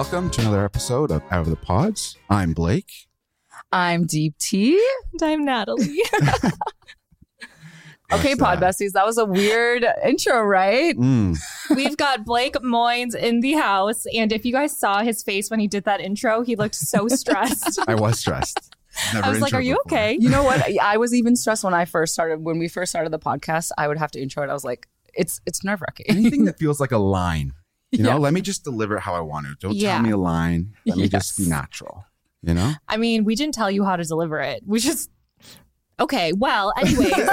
welcome to another episode of Out of the Pods. I'm Blake. I'm Deep T. And I'm Natalie. Okay, Pod Besties, that was a weird intro, right? We've got Blake Moynes in the house. And if you guys saw his face when he did that intro, he looked so stressed. I was stressed. I was like, are you okay? You know what? I was even stressed when we first started the podcast. I would have to intro it. I was like, it's nerve-wracking. Anything that feels like a line, you know, let me just deliver it how I want to. Don't tell me a line. Let me just be natural, you know? I mean, we didn't tell you how to deliver it. We just... Okay, well, anyways,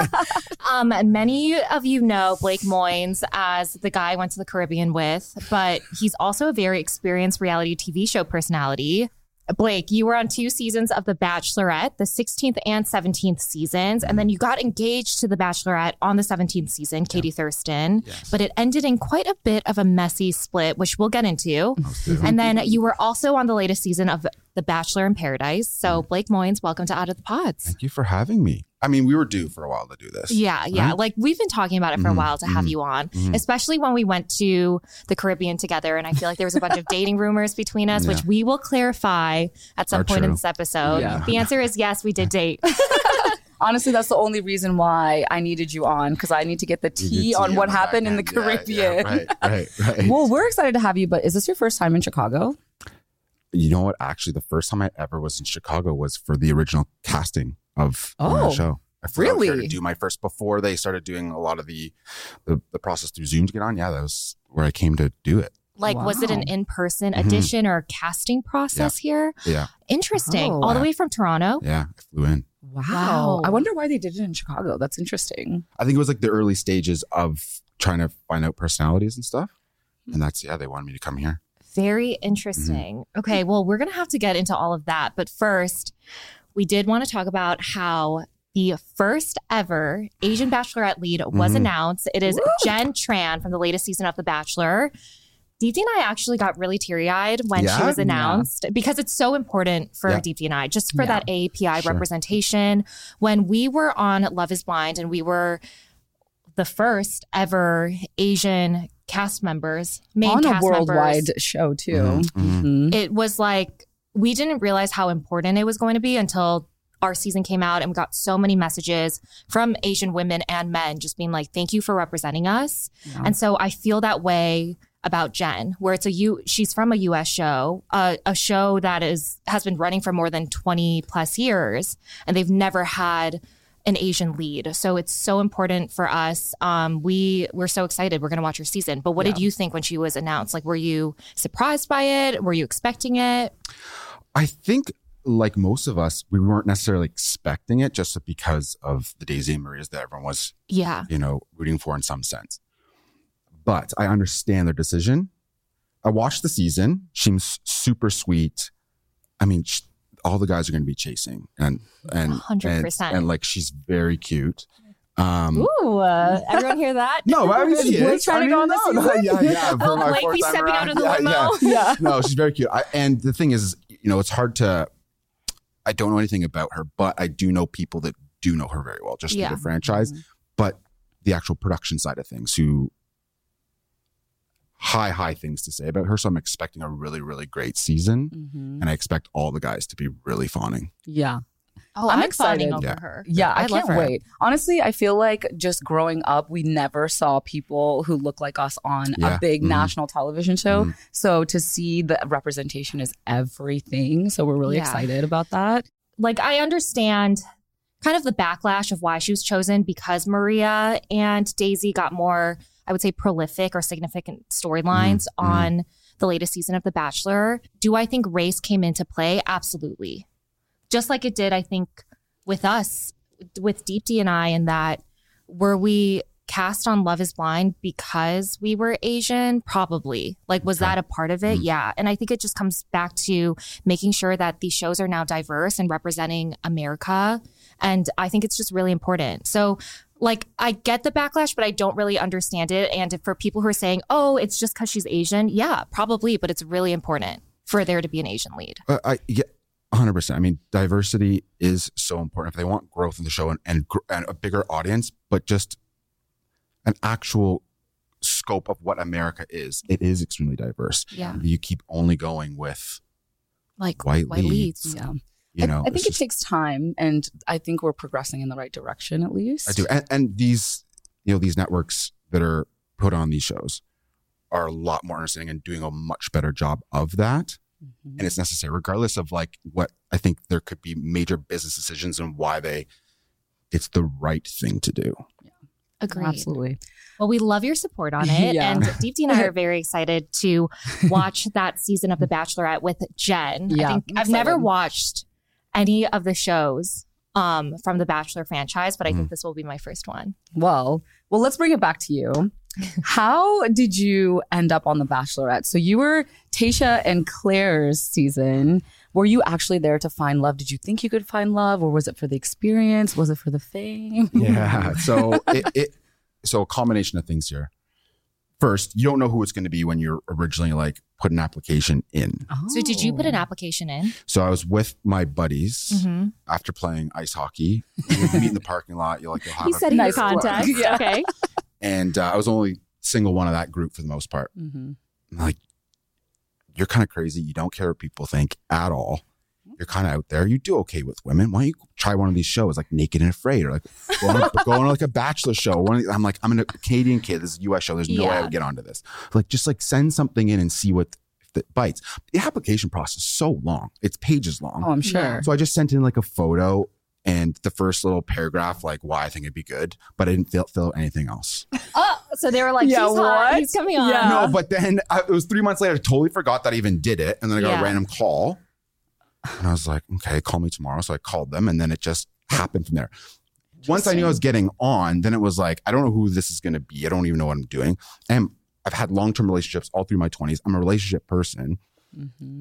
many of you know Blake Moynes as the guy I went to the Caribbean with, but he's also a very experienced reality TV show personality. Blake, you were on 2 seasons of The Bachelorette, the 16th and 17th seasons, and then you got engaged to The Bachelorette on the 17th season, Katie Thurston, but it ended in quite a bit of a messy split, which we'll get into. And then you were also on the latest season of The Bachelor in Paradise. So Blake Moynes, welcome to Out of the Pods. Thank you for having me. I mean, we were due for a while to do this. Yeah. Right? Like we've been talking about it for a while to have you on, especially when we went to the Caribbean together. And I feel like there was a bunch of dating rumors between us, which we will clarify at some point in this episode. Yeah. The answer is yes, we did date. Honestly, that's the only reason why I needed you on, because I need to get the tea on what happened in the Caribbean. Right. Well, we're excited to have you, but is this your first time in Chicago? You know what? Actually, the first time I ever was in Chicago was for the original casting of the show. I flew out there to do my first, before they started doing a lot of the process through Zoom to get on. Yeah, that was where I came to do it. Like, was it an in-person audition or casting process here? Yeah. Interesting. All the way from Toronto? Yeah, I flew in. Wow. I wonder why they did it in Chicago. That's interesting. I think it was like the early stages of trying to find out personalities and stuff. And they wanted me to come here. Very interesting. Okay, well, we're going to have to get into all of that. But first, we did want to talk about how the first ever Asian Bachelorette lead was announced. It is Jen Tran from the latest season of The Bachelor. Deepti and I actually got really teary-eyed when she was announced because it's so important for Deepti and I, just for that API representation. When we were on Love is Blind and we were the first ever Asian cast members, main cast members. On a worldwide show too. It was like, we didn't realize how important it was going to be until our season came out, and we got so many messages from Asian women and men just being like, thank you for representing us. Yeah. And so I feel that way about Jen, where she's from a US show, a show that has been running for more than 20 plus years, and they've never had an Asian lead. So it's so important for us. We're so excited. We're going to watch her season. But what did you think when she was announced? Like, were you surprised by it? Were you expecting it? I think, like most of us, we weren't necessarily expecting it just because of the Daisy and Marias that everyone was, rooting for in some sense. But I understand their decision. I watched the season. She seems super sweet. I mean, all the guys are going to be chasing, and 100%. And like, she's very cute. Everyone hear that? No, I mean, she is trying to go on the season. Yeah. Like, we stepping out of the limo. No, she's very cute. And the thing is, it's hard to. I don't know anything about her, but I do know people that do know her very well, just through the franchise. But the actual production side of things, who high things to say about her. So I'm expecting a really, really great season. And I expect all the guys to be really fawning. Yeah. Oh, I'm excited over her. Yeah, I can't wait. Honestly, I feel like just growing up, we never saw people who look like us on a big national television show. So to see the representation is everything. So we're really excited about that. Like, I understand kind of the backlash of why she was chosen, because Maria and Daisy got more, I would say, prolific or significant storylines on the latest season of The Bachelor. Do I think race came into play? Absolutely. Just like it did, I think, with us, with Deepti and I, in that, were we cast on Love is Blind because we were Asian? Probably. Like, was that a part of it? Yeah. And I think it just comes back to making sure that these shows are now diverse and representing America. And I think it's just really important. So, like, I get the backlash, but I don't really understand it. And for people who are saying, oh, it's just because she's Asian. Yeah, probably. But it's really important for there to be an Asian lead. 100%. I mean, diversity is so important if they want growth in the show and a bigger audience, but just an actual scope of what America is, it is extremely diverse. Yeah. You keep only going with like white leads. Yeah. You know, I think it takes time, and I think we're progressing in the right direction at least. I do. And these, these networks that are put on these shows are a lot more understanding and doing a much better job of that. Mm-hmm. And it's necessary, regardless of like what I think there could be major business decisions and why it's the right thing to do. Yeah. Agreed. Absolutely. Well, we love your support on it. And Deepti and I are very excited to watch that season of The Bachelorette with Jen. Yeah, I've never watched any of the shows from the Bachelor franchise, but I think this will be my first one. Well, let's bring it back to you. How did you end up on The Bachelorette? So you were Tayshia and Claire's season. Were you actually there to find love? Did you think you could find love, or was it for the experience? Was it for the fame? Yeah. So so a combination of things here. First, you don't know who it's going to be when you're originally like put an application in. Oh. So did you put an application in? So I was with my buddies after playing ice hockey. We would meet in the parking lot. You'll have you said in nice contact. Yeah. Okay. And I was only single one of that group for the most part. Mm-hmm. Like, you're kind of crazy. You don't care what people think at all. You're kind of out there. You do okay with women. Why don't you try one of these shows like Naked and Afraid, or like go on like a Bachelor show? I'm a Canadian kid. This is a US show. There's no way I would get onto this. Like, just like send something in and see what that bites. The application process is so long. It's pages long. Oh, I'm sure. So I just sent in like a photo and the first little paragraph, like why I think it'd be good, but I didn't fill anything else. Oh, so they were like, he's hot. He's coming on. Yeah. No, but then it was 3 months later. I totally forgot that I even did it. And then I got a random call. And I was like, okay, call me tomorrow. So I called them, and then it just happened from there. Once I knew I was getting on, then it was like, I don't know who this is going to be. I don't even know what I'm doing. And I've had long-term relationships all through my 20s. I'm a relationship person. Mm-hmm.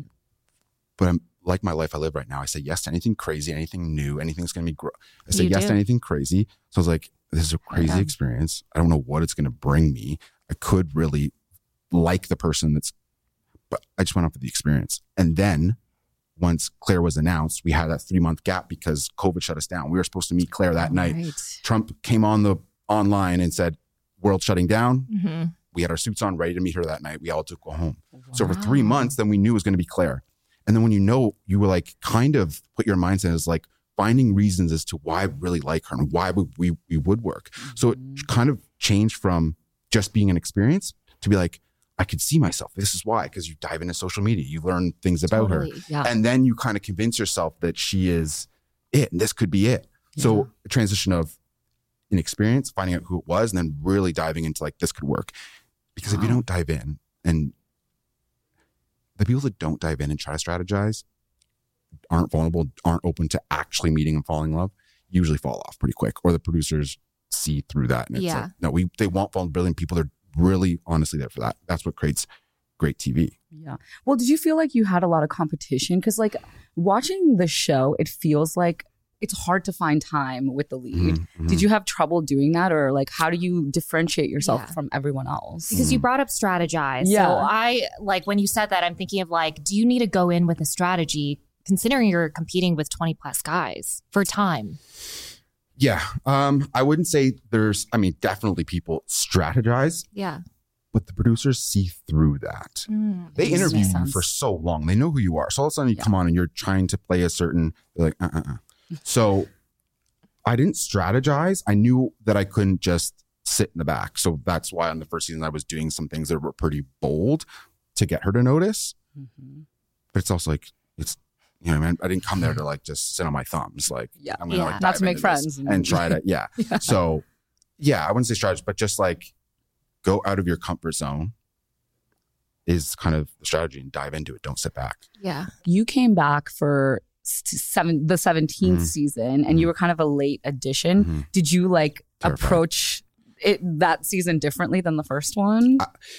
But I'm like my life I live right now. I say yes to anything crazy, anything new, anything's going to be I say yes to anything crazy. So I was like, this is a crazy experience. I don't know what it's going to bring me. I could really like the person but I just went off with the experience. And then once Claire was announced, we had that 3-month gap because COVID shut us down. We were supposed to meet Claire that night. Trump came online and said, world shutting down. Mm-hmm. We had our suits on, ready to meet her that night. We all took go home. Wow. So for 3 months, then we knew it was going to be Claire. And then when you were like, kind of put your mindset as like finding reasons as to why I really like her and why we would work. Mm-hmm. So it kind of changed from just being an experience to be like, I could see myself. This is why, because you dive into social media, you learn things about her. Yeah. And then you kind of convince yourself that she is it and this could be it. Yeah. So a transition of an experience, finding out who it was, and then really diving into like, this could work. Because if you don't dive in, and the people that don't dive in and try to strategize aren't vulnerable, aren't open to actually meeting and falling in love, usually fall off pretty quick. Or the producers see through that. And it's like, no, they want vulnerability, and people are really honestly there for that. That's what creates great TV. Yeah. Well, did you feel like you had a lot of competition? Because like watching the show, it feels like it's hard to find time with the lead. Mm-hmm. Did you have trouble doing that? Or like, how do you differentiate yourself from everyone else? Because you brought up strategize. Yeah. So I like when you said that, I'm thinking of like, do you need to go in with a strategy considering you're competing with 20 plus guys for time? Yeah. I wouldn't say definitely people strategize. Yeah. But the producers see through that. They interview you for so long. They know who you are. So all of a sudden you come on and you're trying to play they're like, So I didn't strategize. I knew that I couldn't just sit in the back. So that's why on the first season I was doing some things that were pretty bold to get her to notice. Mm-hmm. But it's also like, I didn't come there to like just sit on my thumbs. Like, I'm gonna like not to make friends and try to, So, I wouldn't say strategy, but just like go out of your comfort zone is kind of the strategy and dive into it. Don't sit back. Yeah. You came back for the 17th season, and you were kind of a late addition. Mm-hmm. Did you like approach that season differently than the first one?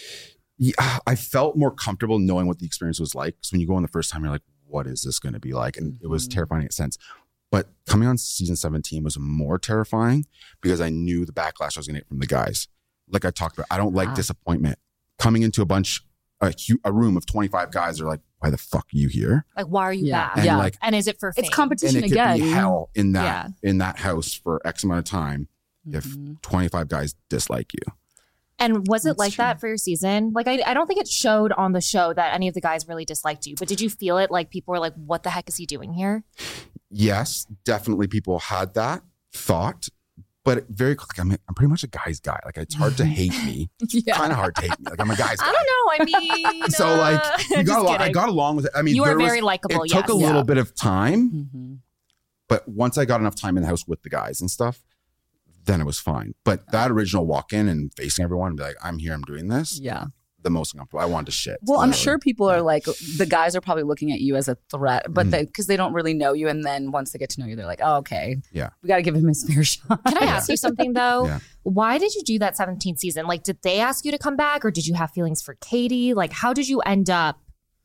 I felt more comfortable knowing what the experience was like. So when you go on the first time, you're like, what is this going to be like? And it was terrifying in a sense. But coming on season 17 was more terrifying because I knew the backlash I was going to get from the guys. Like I talked about, I don't like disappointment. Coming into a room of 25 guys are like, why the fuck are you here? Like, why are you back? And like, and is it for fame? It's competition and it again. Could be hell in that house for X amount of time if 25 guys dislike you. And was it like that for your season? Like, I don't think it showed on the show that any of the guys really disliked you, but did you feel it like people were like, what the heck is he doing here? Yes, definitely people had that thought, but very quickly, I'm pretty much a guy's guy. Like, it's hard to hate me. Kind of hard to hate me. Like, I'm a guy's guy. I don't know. I mean, so like, I got along with it. I mean, you were very likable. It took a little bit of time, but once I got enough time in the house with the guys and stuff, then it was fine. But that original walk in and facing everyone and be like, I'm here, I'm doing this. Yeah. The most uncomfortable. I wanted to shit. Well, I'm sure people are like, the guys are probably looking at you as a threat, but because they don't really know you. And then once they get to know you, they're like, oh, okay. Yeah. We got to give him his fair shot. Can I ask you something though? Yeah. Why did you do that 17th season? Like, did they ask you to come back or did you have feelings for Katie? Like, how did you end up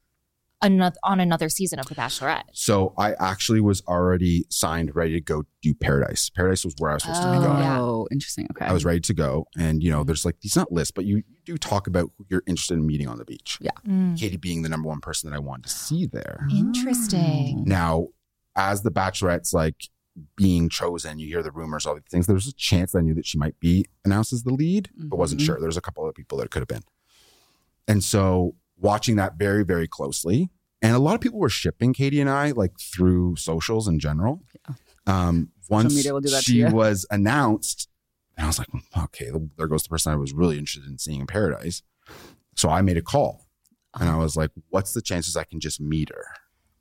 on another season of The Bachelorette? So I actually was already signed, ready to go do Paradise. Paradise was where I was supposed to be going. Oh, interesting. Okay. I was ready to go. And, there's like, these not lists, but you do talk about who you're interested in meeting on the beach. Yeah. Katie being the number one person that I wanted to see there. Interesting. Now, as the Bachelorette's like being chosen, you hear the rumors, all these things. There's a chance that I knew that she might be announced as the lead, but wasn't sure. There's a couple other people that it could have been. And so watching that very, very closely. And a lot of people were shipping Katie and I like through socials in general. Yeah. Once media will do that she was announced, and I was like, okay, there goes the person I was really interested in seeing in Paradise. So I made a call and I was like, what's the chances I can just meet her?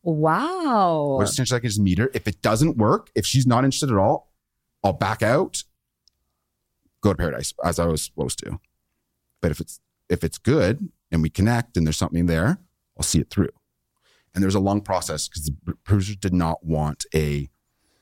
Wow. What's the chances I can just meet her? If it doesn't work, if she's not interested at all, I'll back out, go to Paradise as I was supposed to. But if it's good and we connect and there's something there, I'll see it through. And there was a long process because the producers did not want a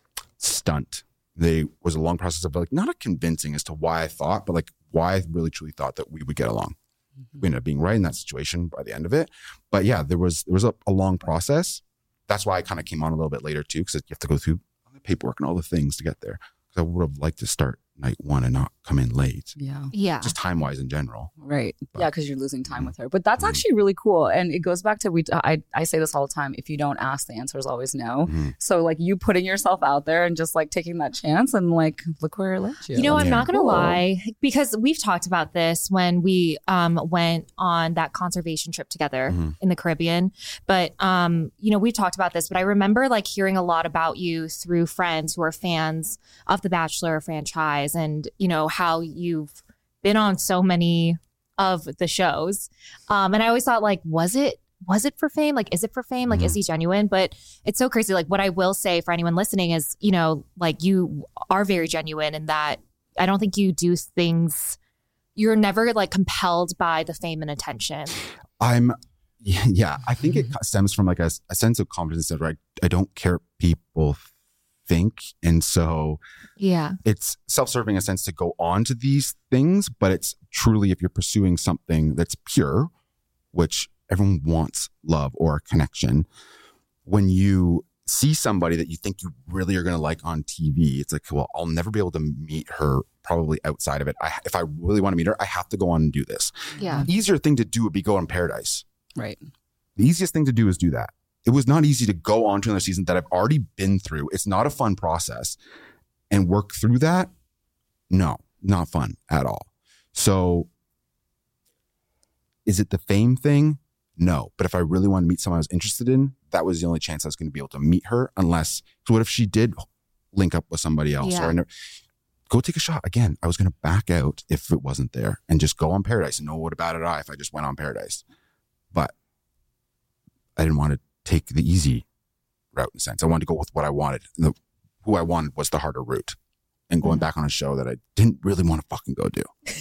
stunt. There was a long process of like, not a convincing as to why I thought, but like why I really truly thought that we would get along. We ended up being right in that situation by the end of it. But yeah, there was a long process. That's why I kind of came on a little bit later too, because you have to go through the paperwork and all the things to get there. Because I would have liked to start night one and not come in late. Yeah. Just time-wise in general. Right. But, yeah, because you're losing time with her. But that's actually really cool. And it goes back to, I say this all the time, if you don't ask, the answer is always no. So like you putting yourself out there and just like taking that chance and like, look where it led you. I'm not going to lie, because we've talked about this when we went on that conservation trip together in the Caribbean. But, we've talked about this, but I remember like hearing a lot about you through friends who are fans of the Bachelor franchise. And, how you've been on so many of the shows. And I always thought like, was it for fame? Like, is it for fame? Like, is he genuine? But it's so crazy. Like what I will say for anyone listening is, like you are very genuine in that I don't think you do things, you're never like compelled by the fame and attention. I think it stems from like a sense of confidence that I don't care what people think. And so it's self-serving in a sense to go on to these things, but it's truly if you're pursuing something that's pure, which everyone wants love or connection. When you see somebody that you think you really are going to like on TV, it's like, well, I'll never be able to meet her probably outside of it. If I really want to meet her, I have to go on and do this. Yeah. The easier thing to do would be go on Paradise. Right. The easiest thing to do is do that. It was not easy to go on to another season that I've already been through. It's not a fun process. And work through that? No, not fun at all. So is it the fame thing? No. But if I really wanted to meet someone I was interested in, that was the only chance I was going to be able to meet her. Unless, so what if she did link up with somebody else? Yeah. Or go take a shot. Again, I was going to back out if it wasn't there and just go on Paradise. And no, what about it if I just went on Paradise? But I didn't want to take the easy route in a sense. I wanted to go with what I wanted. Who I wanted was the harder route. And going back on a show that I didn't really want to fucking go do.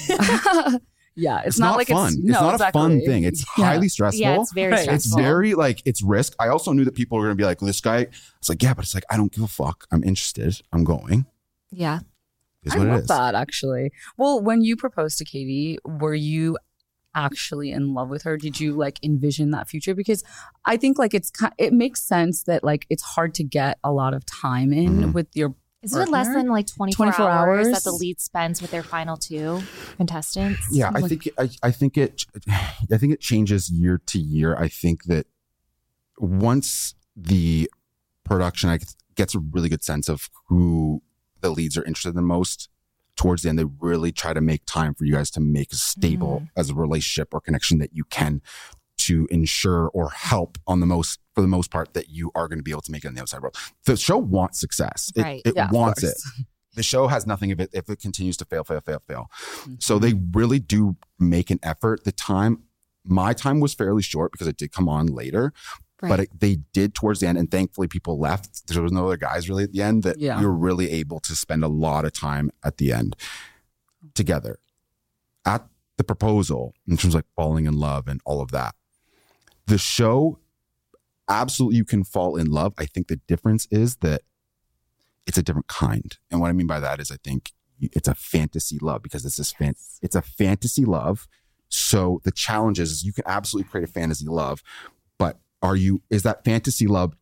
Yeah, it's not like fun. It's not a fun thing. It's highly stressful. Yeah, it's very stressful. It's very like, it's risk. I also knew that people were going to be like, this guy. It's like, yeah, but it's like, I don't give a fuck. I'm interested. I'm going. Yeah. I love that actually. Well, when you proposed to Katie, were you actually in love with her? Did you like envision that future? Because I think like it makes sense that like it's hard to get a lot of time in with your Isn't it less than like 24 hours that the lead spends with their final two contestants? Yeah, I think it changes year to year. I think that once the production gets a really good sense of who the leads are interested in the most, towards the end, they really try to make time for you guys to make as stable as a relationship or connection that you can, to ensure or help for the most part, that you are going to be able to make it in the outside world. The show wants success. It wants it. The show has nothing of it if it continues to fail. So they really do make an effort. My time was fairly short because it did come on later. But they did towards the end, and thankfully people left. There was no other guys really at the end, that we were really able to spend a lot of time at the end together. At the proposal, in terms of like falling in love and all of that, the show, absolutely you can fall in love. I think the difference is that it's a different kind. And what I mean by that is I think it's a fantasy love, because it's a fantasy love. So the challenge is you can absolutely create a fantasy love, but is that fantasy love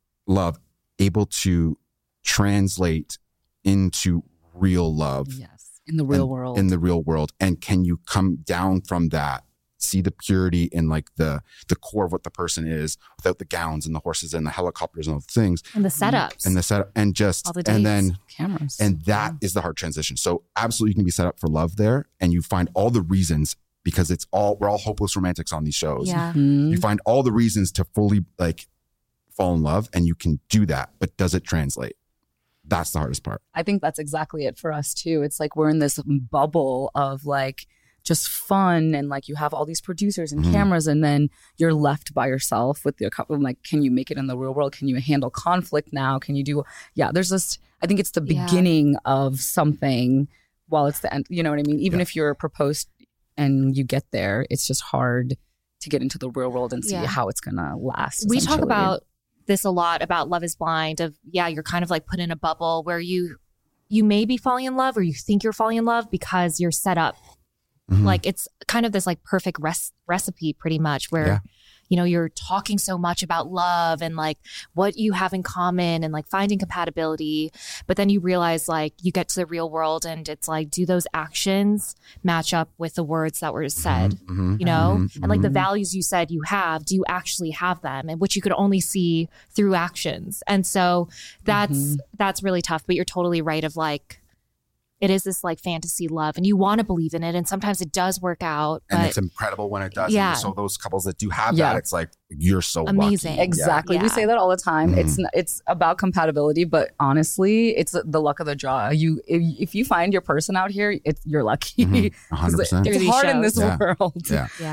able to translate into real love? Yes, in the real world. In the real world. And can you come down from that, see the purity in like the core of what the person is, without the gowns and the horses and the helicopters and all the things. And the setups. And just, all the dates, and then cameras. And that is the hard transition. So absolutely you can be set up for love there, and you find all the reasons, because we're all hopeless romantics on these shows. Yeah. You find all the reasons to fully like fall in love, and you can do that, but does it translate? That's the hardest part. I think that's exactly it for us too. It's like we're in this bubble of like just fun, and like you have all these producers and cameras, and then you're left by yourself with your couple. Like, can you make it in the real world? Can you handle conflict now? Can you do? Yeah, there's this. I think it's the beginning of something, while it's the end. You know what I mean? Even if you're proposed and you get there, it's just hard to get into the real world and see how it's gonna last. We talk about this a lot about Love is Blind, of you're kind of like put in a bubble where you may be falling in love, or you think you're falling in love because you're set up. Like it's kind of this like perfect recipe pretty much, where you're talking so much about love and like what you have in common and like finding compatibility. But then you realize like you get to the real world and it's like, do those actions match up with the words that were said, and like the values you said you have, do you actually have them? And which you could only see through actions. And so that's really tough, but you're totally right of like, it is this like fantasy love, and you want to believe in it, and sometimes it does work out. And it's incredible when it does. Yeah. And so those couples that do have that, it's like, you're so amazing. Lucky. Exactly. We say that all the time. It's about compatibility, but honestly, it's the luck of the draw. If you find your person out here, you're lucky. 100%. It's hard in this world.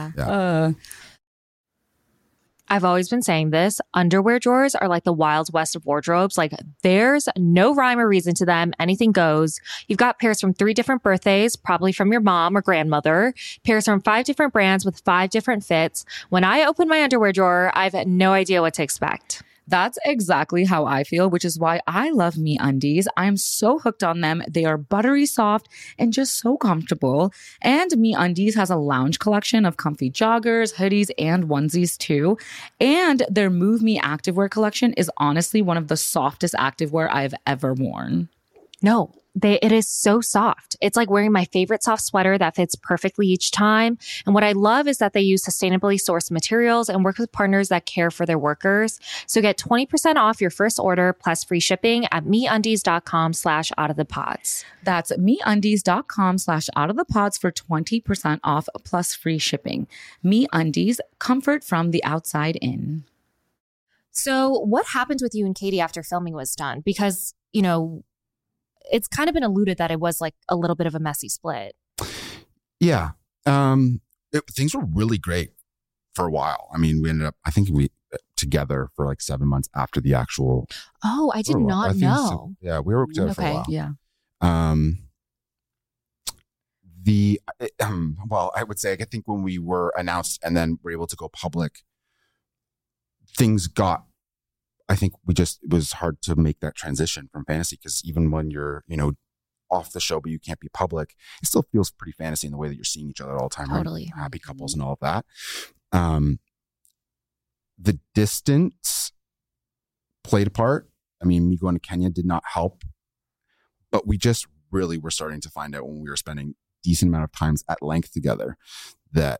Yeah. I've always been saying this. Underwear drawers are like the Wild West of wardrobes. Like there's no rhyme or reason to them. Anything goes. You've got pairs from 3 different birthdays, probably from your mom or grandmother. Pairs from 5 different brands with 5 different fits. When I open my underwear drawer, I've no idea what to expect. That's exactly how I feel, which is why I love MeUndies. I'm so hooked on them. They are buttery soft and just so comfortable. And MeUndies has a lounge collection of comfy joggers, hoodies, and onesies too. And their Move Me activewear collection is honestly one of the softest activewear I've ever worn. No, it is so soft. It's like wearing my favorite soft sweater that fits perfectly each time. And what I love is that they use sustainably sourced materials and work with partners that care for their workers. So get 20% off your first order plus free shipping at MeUndies.com/outofthepods. That's MeUndies.com/outofthepods for 20% off plus free shipping. MeUndies, comfort from the outside in. So what happened with you and Katie after filming was done? Because, it's kind of been alluded that it was like a little bit of a messy split. Yeah. Things were really great for a while. I mean, we ended up, I think we together for like 7 months after the actual. Oh, I did not know. So. Yeah, we were together for a while. Yeah. Well, I would say, I think when we were announced and then were able to go public, things got, I think it was hard to make that transition from fantasy, because even when you're, off the show, but you can't be public, it still feels pretty fantasy in the way that you're seeing each other all the time. Totally. Right? Happy couples and all of that. The distance played a part. I mean, me going to Kenya did not help, but we just really were starting to find out when we were spending decent amount of times at length together that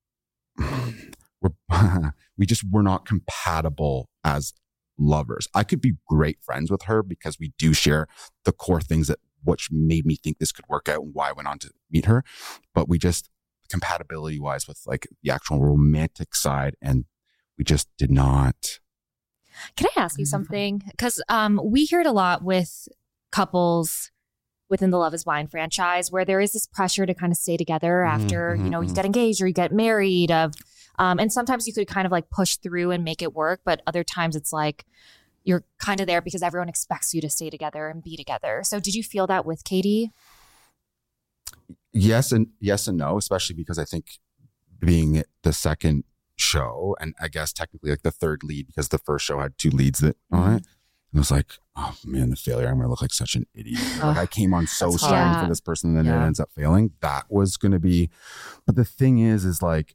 we just were not compatible as lovers. I could be great friends with her because we do share the core things that what made me think this could work out and why I went on to meet her. But we just, compatibility wise with like the actual romantic side, and we just did not. Can I ask you something? Because we hear it a lot with couples within the Love is Blind franchise where there is this pressure to kind of stay together after, you know, you get engaged or you get married. And sometimes you could kind of like push through and make it work. But other times it's like you're kind of there because everyone expects you to stay together and be together. So did you feel that with Katie? Yes and no, especially because I think being the second show, and I guess technically like the third lead, because the first show had 2 leads that on it. And I was like, oh man, the failure. I'm going to look like such an idiot. Like I came on so strong for this person and then it ends up failing. That was going to be, but the thing is like,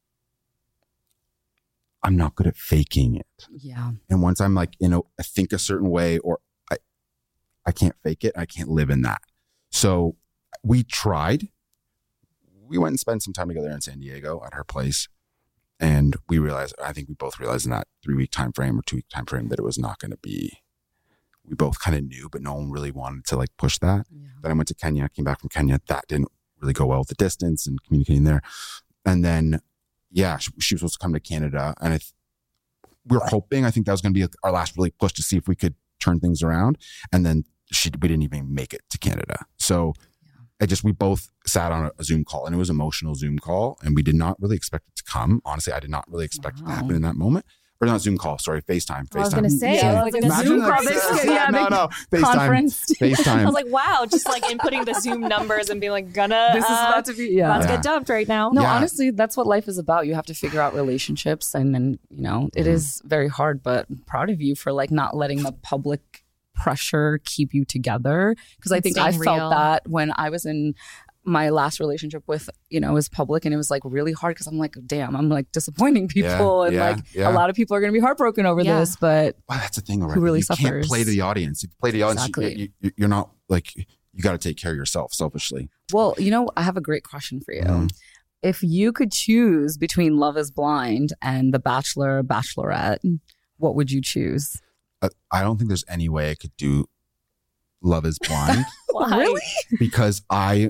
I'm not good at faking it. Yeah. And once I'm like, you know, I think a certain way, or I can't fake it. I can't live in that. So we tried. We went and spent some time together in San Diego at her place. And we realized, I think we both realized in that 3-week time frame or 2-week time frame that it was not going to be, we both kind of knew, but no one really wanted to like push that. Yeah. Then I went to Kenya, came back from Kenya. That didn't really go well with the distance and communicating there. And then, yeah, she was supposed to come to Canada. And we were hoping, I think that was going to be our last really push to see if we could turn things around. And then we didn't even make it to Canada. So we both sat on a Zoom call, and it was an emotional Zoom call, and we did not really expect it to come. Honestly, I did not really expect it to happen in that moment. Or not Zoom call, sorry, FaceTime. I was going to say, Zoom call. No, FaceTime. I was like, wow, just like inputting the Zoom numbers and being like, this is about to get dumped right now. No, honestly, that's what life is about. You have to figure out relationships, and you know, it is very hard, but I'm proud of you for like not letting the public pressure keep you together, because I think I felt that when I was in my last relationship with, you know, was public, and it was like really hard because I'm like, damn, I'm like disappointing people, and a lot of people are going to be heartbroken over this, but that's the thing, right? Who really you suffers. Can't play to the audience. If you play to the audience, you're not like, you got to take care of yourself selfishly. Well, you know, I have a great question for you. If you could choose between Love is Blind and The Bachelor, Bachelorette, what would you choose? I don't think there's any way I could do Love is Blind. Why? Really? Because I,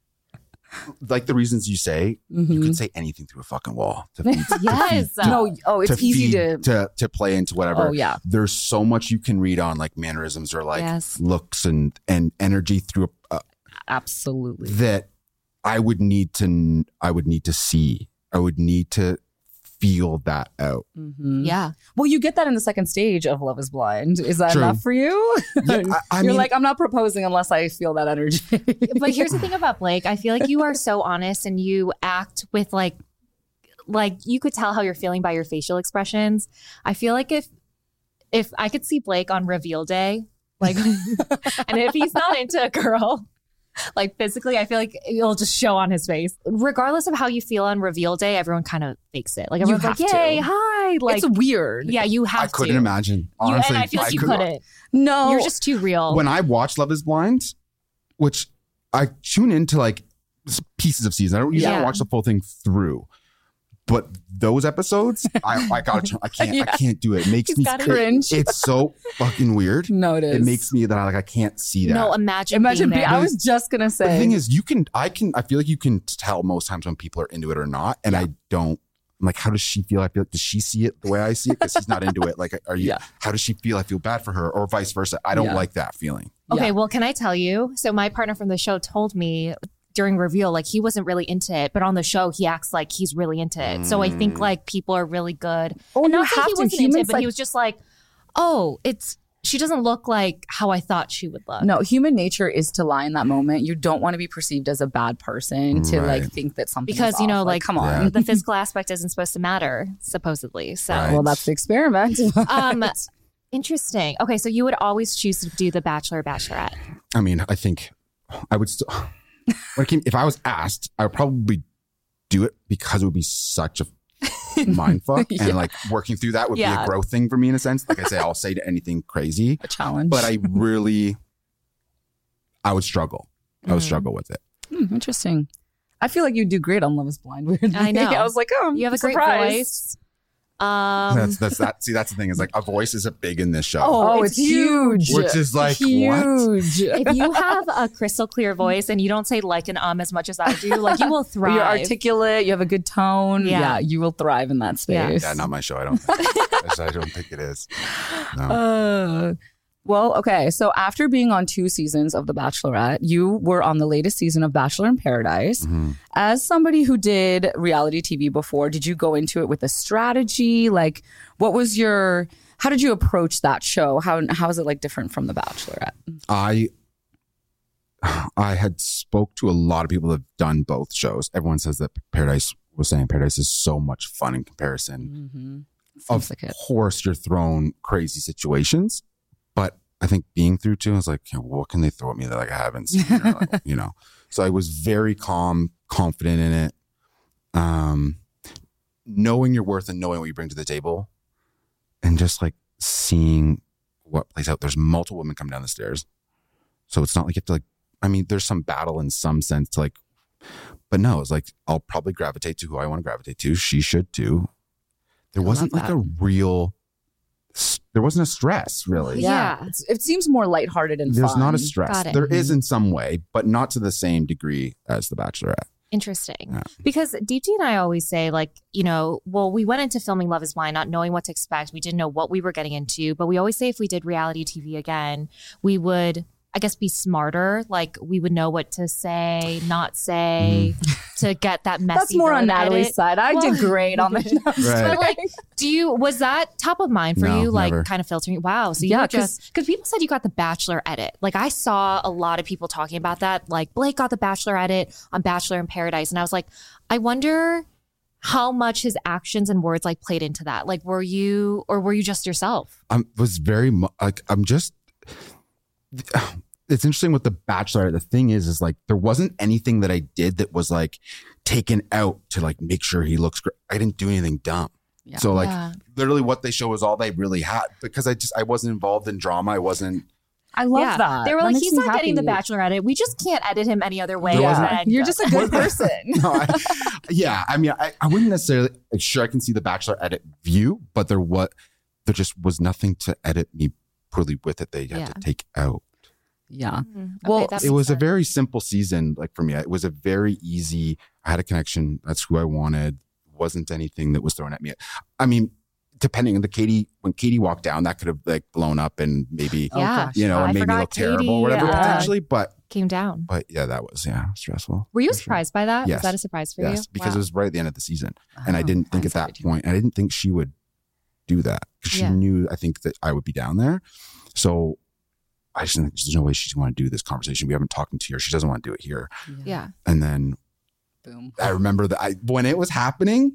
like the reasons you say, you can say anything through a fucking wall. It's easy to play into whatever. Oh, yeah. There's so much you can read on like mannerisms or like looks and energy through absolutely, that I would need to see. I would need to feel that out. Yeah. Well, you get that in the second stage of Love is Blind. Is that enough for you? Yeah, I mean, like, I'm not proposing unless I feel that energy. But here's the thing about Blake. I feel like you are so honest, and you act with like you could tell how you're feeling by your facial expressions. I feel like if I could see Blake on reveal day, like, and if he's not into a girl, like physically, I feel like it'll just show on his face. Regardless of how you feel on reveal day, everyone kind of fakes it. Like everyone's like, "Yay, hi!" Like it's weird. Yeah, you have to. I couldn't imagine. Honestly, and I feel like you couldn't. No, you're just too real. When I watch Love is Blind, which I tune into like pieces of season, I don't usually watch the full thing through. But those episodes, I can't do it. It makes me cringe. It's so fucking weird. No, it is. It makes me that I can't see that. No, imagine being I was just gonna say. The thing is, I feel like you can tell most times when people are into it or not, and I don't. I'm like, how does she feel? I feel like, does she see it the way I see it? Because she's not into it. Like, are you? Yeah. How does she feel? I feel bad for her, or vice versa. I don't like that feeling. Okay, well, can I tell you? So my partner from the show told me during reveal, like he wasn't really into it, but on the show he acts like he's really into it. So I think like people are really good. Oh, and not that he wasn't into it, but he was just like, oh, she doesn't look like how I thought she would look. No, human nature is to lie in that moment. You don't want to be perceived as a bad person to like think that something because is you know, off. like come on, the physical aspect isn't supposed to matter supposedly. So well, that's the experiment. Interesting. Okay, so you would always choose to do the Bachelor, Bachelorette. I mean, I think I would still. If I was asked, I would probably do it because it would be such a mind fuck. And like working through that would be a growth thing for me in a sense. Like I say, I'll say to anything crazy. A challenge. But I would struggle. I would struggle with it. Interesting. I feel like you do great on Love is Blind. Weirdly. I know. I was like, oh, you have a great voice. That's that. See, that's the thing is like a voice isn't big in this show. Oh, it's huge. Which is like huge. What? If you have a crystal clear voice and you don't say like and as much as I do, like you will thrive. You're articulate. You have a good tone. Yeah, you will thrive in that space. Yeah, not my show. I don't think it is. No. Well, okay. So after being on 2 seasons of The Bachelorette, you were on the latest season of Bachelor in Paradise. Mm-hmm. As somebody who did reality TV before, did you go into it with a strategy? Like, what was how did you approach that show? How is it like different from The Bachelorette? I had spoke to a lot of people that have done both shows. Everyone says that Paradise is so much fun in comparison. Mm-hmm. Of course, you're thrown crazy situations. But I think being through 2, I was like, what can they throw at me that I haven't seen? So I was very calm, confident in it. Knowing your worth and knowing what you bring to the table and just like seeing what plays out. There's multiple women come down the stairs. So it's not like you have to there's some battle in some sense to like, but no, it's like, I'll probably gravitate to who I want to gravitate to. She should too. There wasn't like there wasn't a stress, really. Yeah. It seems more lighthearted and There's fun. not a stress. There is in some way, but not to the same degree as The Bachelorette. Interesting. Yeah. Because Deepti and I always say like, we went into filming Love is Blind not knowing what to expect. We didn't know what we were getting into. But we always say if we did reality TV again, we would, I guess, be smarter. Like we would know what to say, not say to get that messy. That's more on Natalie's side. I did great on the show. Right. But like, was that top of mind for you? Like never. Kind of filtering? Wow. So you because people said you got the Bachelor edit. Like I saw a lot of people talking about that. Like Blake got the Bachelor edit on Bachelor in Paradise. And I was like, I wonder how much his actions and words like played into that. Like, were you just yourself? Was very like, I'm just, it's interesting with The Bachelor. The thing is like, there wasn't anything that I did that was like taken out to like make sure he looks great. I didn't do anything dumb. Yeah. So like literally what they show was all they really had because I wasn't involved in drama. I love that. They were that like, he's not getting the Bachelor edit. We just can't edit him any other way. You're just a good person. I wouldn't necessarily, sure I can see the Bachelor edit view, but there just was nothing to edit me poorly with it. They had to take out. Yeah. Well, it was a very simple season. Like for me, it was a very easy, I had a connection. That's who I wanted. Wasn't anything that was thrown at me. I mean, depending on when Katie walked down, that could have like blown up and maybe, and made me look terrible or whatever potentially, but came down. But yeah, that was, stressful. Were you surprised by that? Yes. Was that a surprise for you? Yes, because it was right at the end of the season. And I didn't think at that point, I didn't think she would do that because she knew, I think that I would be down there. So I just think there's no way she's going to do this conversation. We haven't talked to her. She doesn't want to do it here. Yeah. And then boom. I remember that when it was happening,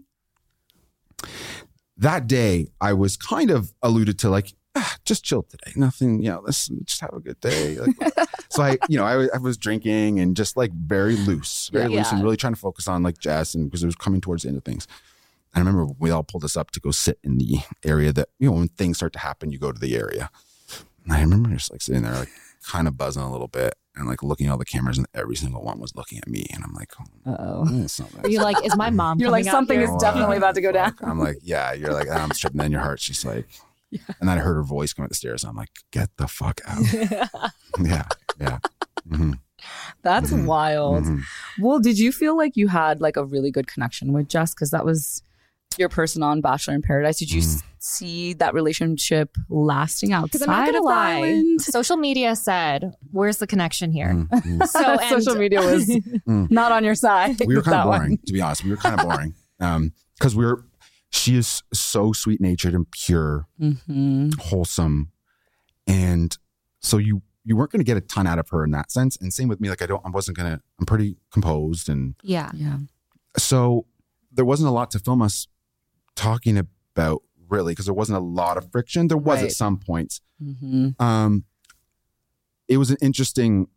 that day I was kind of alluded to like, just chill today. Nothing, let's just have a good day. Like, so I was drinking and just like very loose and really trying to focus on like Jess and because it was coming towards the end of things. And I remember we all pulled us up to go sit in the area that, when things start to happen, you go to the area. And I remember just like sitting there, like kind of buzzing a little bit and like looking at all the cameras and every single one was looking at me. And I'm like, You're like, is my mom You're like, something is definitely about to go down. I'm like, yeah, you're like, I'm stripping in your heart. She's like, and then I heard her voice come up the stairs. And I'm like, get the fuck out. Yeah. Mm-hmm. That's wild. Mm-hmm. Well, did you feel like you had like a really good connection with Jess? Because that was your person on Bachelor in Paradise. Did you see that relationship lasting outside I'm not gonna of lie. Island? Social media said, "Where's the connection here?" Social media was not on your side. We were kind of boring, to be honest. We were kind of boring because she is so sweet natured and pure, wholesome, and so you weren't going to get a ton out of her in that sense. And same with me. Like I'm pretty composed and yeah. So there wasn't a lot to film us talking about really because there wasn't a lot of friction. There was at some points. Mm-hmm. It was an interesting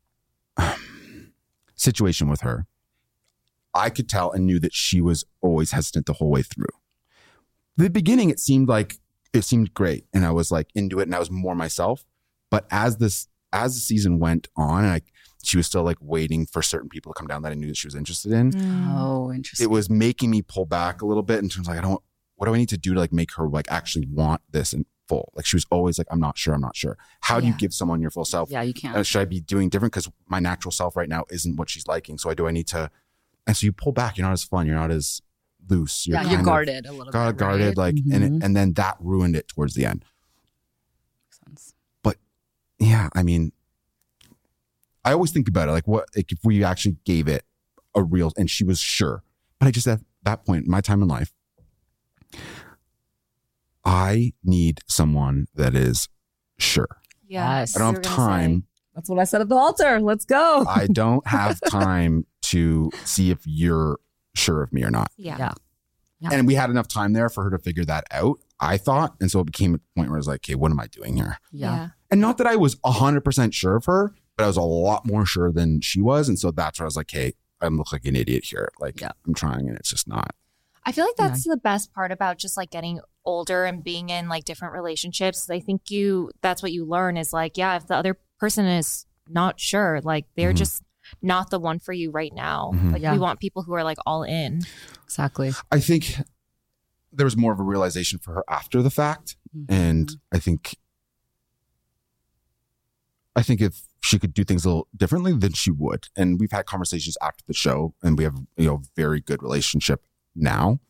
situation with her. I could tell and knew that she was always hesitant the whole way through. The beginning, it seemed great, and I was like into it, and I was more myself. But as the season went on, and she was still like waiting for certain people to come down that I knew that she was interested in. Oh, interesting. It was making me pull back a little bit in terms of like, what do I need to do to like make her like actually want this in full? Like she was always like, I'm not sure. How do you give someone your full self? Yeah, you can't. Should I be doing different? Because my natural self right now isn't what she's liking. So I need to, and so you pull back. You're not as fun. You're not as loose. You're guarded a little bit. Guarded, right? like, and then that ruined it towards the end. Makes sense. But yeah, I mean, I always think about it, like if we actually gave it a real, and she was sure, but I just at that point in my time in life, I need someone that is sure. Yes. I don't have time. That's what I said at the altar. Let's go. I don't have time to see if you're sure of me or not. Yeah. And we had enough time there for her to figure that out, I thought. And so it became a point where I was like, okay, what am I doing here? Yeah. And not that I was 100% sure of her, but I was a lot more sure than she was. And so that's where I was like, hey, I look like an idiot here. Like I'm trying and it's just not. I feel like that's the best part about just like getting older and being in like different relationships. I think that's what you learn is like, if the other person is not sure, like they're just not the one for you right now. Like we want people who are like all in. Exactly. I think there was more of a realization for her after the fact. And I think if she could do things a little differently, then she would. And we've had conversations after the show and we have, very good relationship now.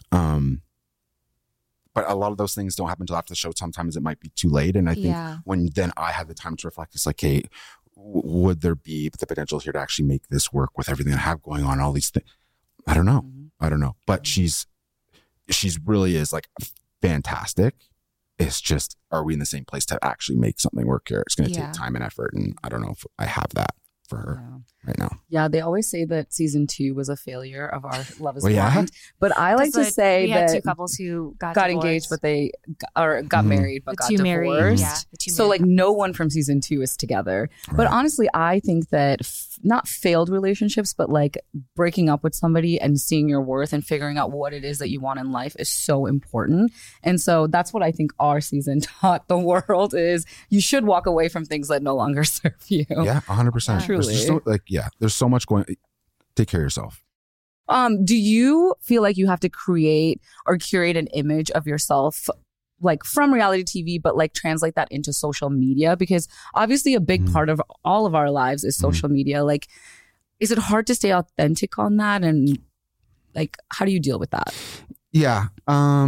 But a lot of those things don't happen until after the show. Sometimes it might be too late. And I think when then I have the time to reflect, it's like, hey, would there be the potential here to actually make this work with everything I have going on, all these things? I don't know. But she's really is like fantastic. It's just, are we in the same place to actually make something work here? It's going to take time and effort. And I don't know if I have that for her right now. Yeah, they always say that season 2 was a failure of our Love is Blind. But I like to say that two couples who got engaged, but they got married, but got divorced. Married, so like no one from season 2 is together. Right. But honestly, I think that not failed relationships, but like breaking up with somebody and seeing your worth and figuring out what it is that you want in life is so important. And so that's what I think our season taught the world is you should walk away from things that no longer serve you. Yeah, 100%. Truly. There's so much going. Take care of yourself. Do you feel like you have to create or curate an image of yourself like from reality TV, but like translate that into social media? Because obviously a big part of all of our lives is social media. Like, is it hard to stay authentic on that? And like, how do you deal with that? Yeah. I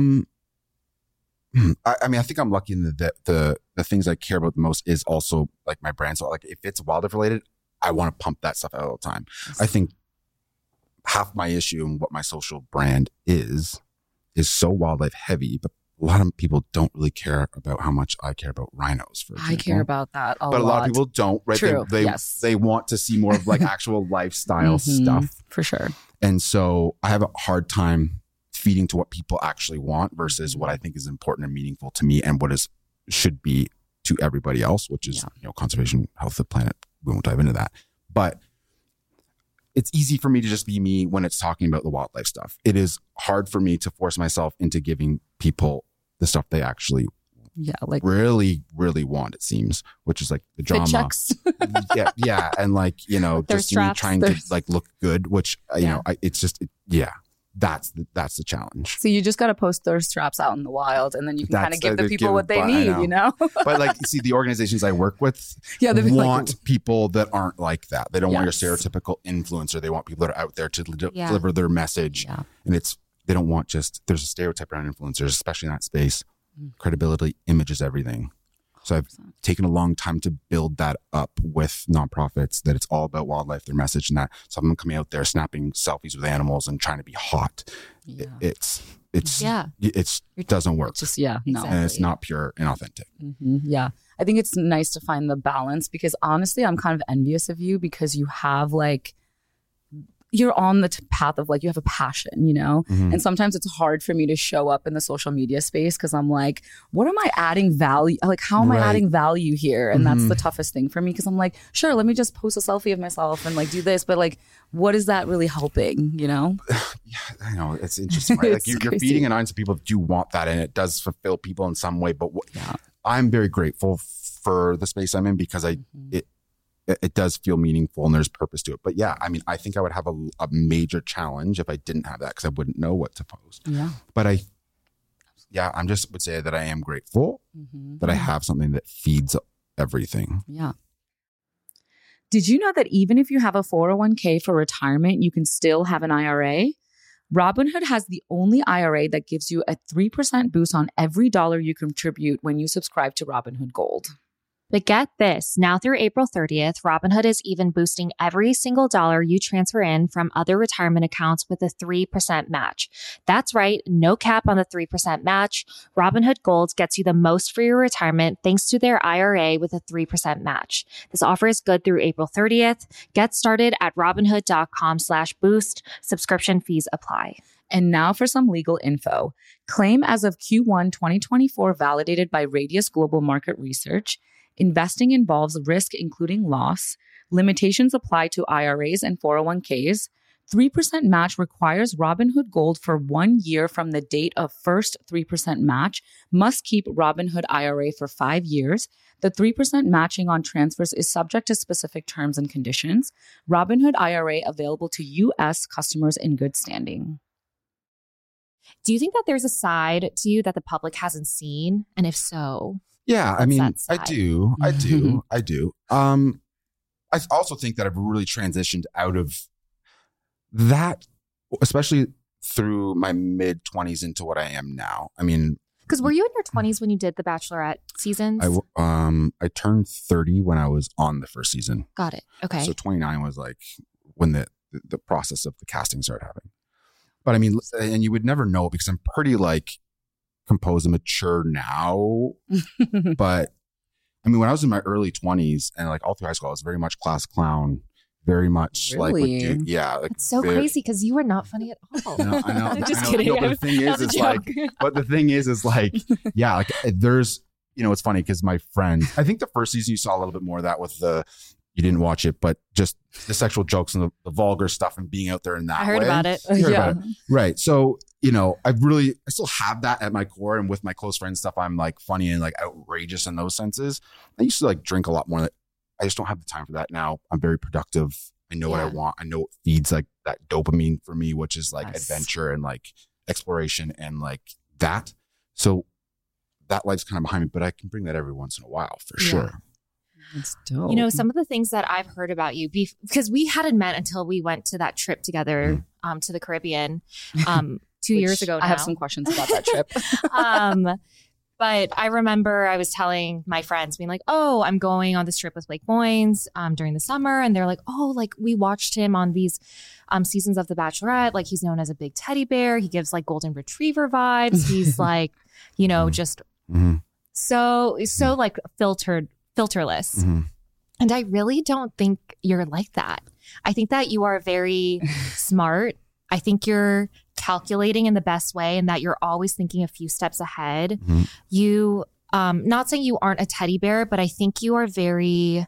mean, I think I'm lucky in that the things I care about the most is also like my brand. So like if it's wildlife related, I want to pump that stuff out all the time. Yes. I think half my issue and what my social brand is so wildlife heavy, but a lot of people don't really care about how much I care about rhinos. For example. I care about that but a lot of people don't, right? True. They want to see more of like actual lifestyle stuff. For sure. And so I have a hard time feeding to what people actually want versus what I think is important and meaningful to me and what should be to everybody else, which is conservation, health of the planet. We won't dive into that. But it's easy for me to just be me when it's talking about the wildlife stuff. It is hard for me to force myself into giving people the stuff they actually like really, really want, it seems, which is like the drama. Checks. yeah. And like, just me trying to like look good, which, it's just, that's the challenge. So you just got to post thirst traps out in the wild and then you can kind of give the people what they need, But like, see, the organizations I work with want people that aren't like that. They don't want your stereotypical influencer. They want people that are out there to deliver their message. Yeah. And they don't want there's a stereotype around influencers, especially in that space. Credibility, image is everything. So I've taken a long time to build that up with nonprofits, that it's all about wildlife, their message, and that someone coming out there snapping selfies with animals and trying to be hot. Yeah. It doesn't work. And it's not pure and authentic. Yeah. I think it's nice to find the balance because honestly, I'm kind of envious of you because you have like, you're on the path of like, you have a passion, and sometimes it's hard for me to show up in the social media space because I'm like, what am I adding value? Like, how am I adding value here? And that's the toughest thing for me because I'm like, sure, let me just post a selfie of myself and like do this. But like, what is that really helping, Yeah, I know. It's interesting, right? Like you're feeding an audience of people that do want that and it does fulfill people in some way. But I'm very grateful for the space I'm in because it does feel meaningful and there's purpose to it. But yeah, I mean, I think I would have a major challenge if I didn't have that because I wouldn't know what to post. Yeah. But I just would say that I am grateful that I have something that feeds everything. Yeah. Did you know that even if you have a 401k for retirement, you can still have an IRA? Robinhood has the only IRA that gives you a 3% boost on every dollar you contribute when you subscribe to Robinhood Gold. But get this, now through April 30th, Robinhood is even boosting every single dollar you transfer in from other retirement accounts with a 3% match. That's right, no cap on the 3% match. Robinhood Gold gets you the most for your retirement thanks to their IRA with a 3% match. This offer is good through April 30th. Get started at Robinhood.com/boost. Subscription fees apply. And now for some legal info. Claim as of Q1 2024 validated by Radius Global Market Research. Investing involves risk, including loss. Limitations apply to IRAs and 401ks. 3% match requires Robinhood Gold for 1 year from the date of first 3% match. Must keep Robinhood IRA for 5 years. The 3% matching on transfers is subject to specific terms and conditions. Robinhood IRA available to U.S. customers in good standing. Do you think that there's a side to you that the public hasn't seen? And if so... Yeah, I mean, I do. I also think that I've really transitioned out of that, especially through my mid-20s into what I am now. I mean, because were you in your 20s when you did the Bachelorette seasons? I turned 30 when I was on the first season. Got it. Okay. So 29 was like when the process of the casting started happening. But I mean, and you would never know because I'm pretty like composed and mature now. But I mean, when I was in my early 20s and like all through high school, I was very much class clown, very much really? Like, like it's so crazy because you were not funny at all. No, I know. I'm just kidding. No, but the thing is like, yeah, like there's, you know, it's funny because my friend, I think the first season you saw a little bit more of that with you didn't watch it, but just the sexual jokes and the vulgar stuff and being out there in that way. I heard about it. About it. Right. So, you know, I still have that at my core, and with my close friends stuff, I'm like funny and like outrageous in those senses. I used to like drink a lot more. I just don't have the time for that now. I'm very productive. I know what I want. I know it feeds like that dopamine for me, which is like adventure and like exploration and like that. So that life's kind of behind me, but I can bring that every once in a while for sure. That's dope. You know, some of the things that I've heard about you, because we hadn't met until we went to that trip together to the Caribbean 2 years ago now. I have some questions about that trip. But I remember I was telling my friends, being like, oh, I'm going on this trip with Blake Moynes during the summer. And they're like, oh, like we watched him on these seasons of The Bachelorette. Like he's known as a big teddy bear. He gives like golden retriever vibes. He's like, you know, just so like filterless. And I really don't think you're like that. I think that you are very smart. I think you're calculating in the best way and that you're always thinking a few steps ahead. You, not saying you aren't a teddy bear, but I think you are very,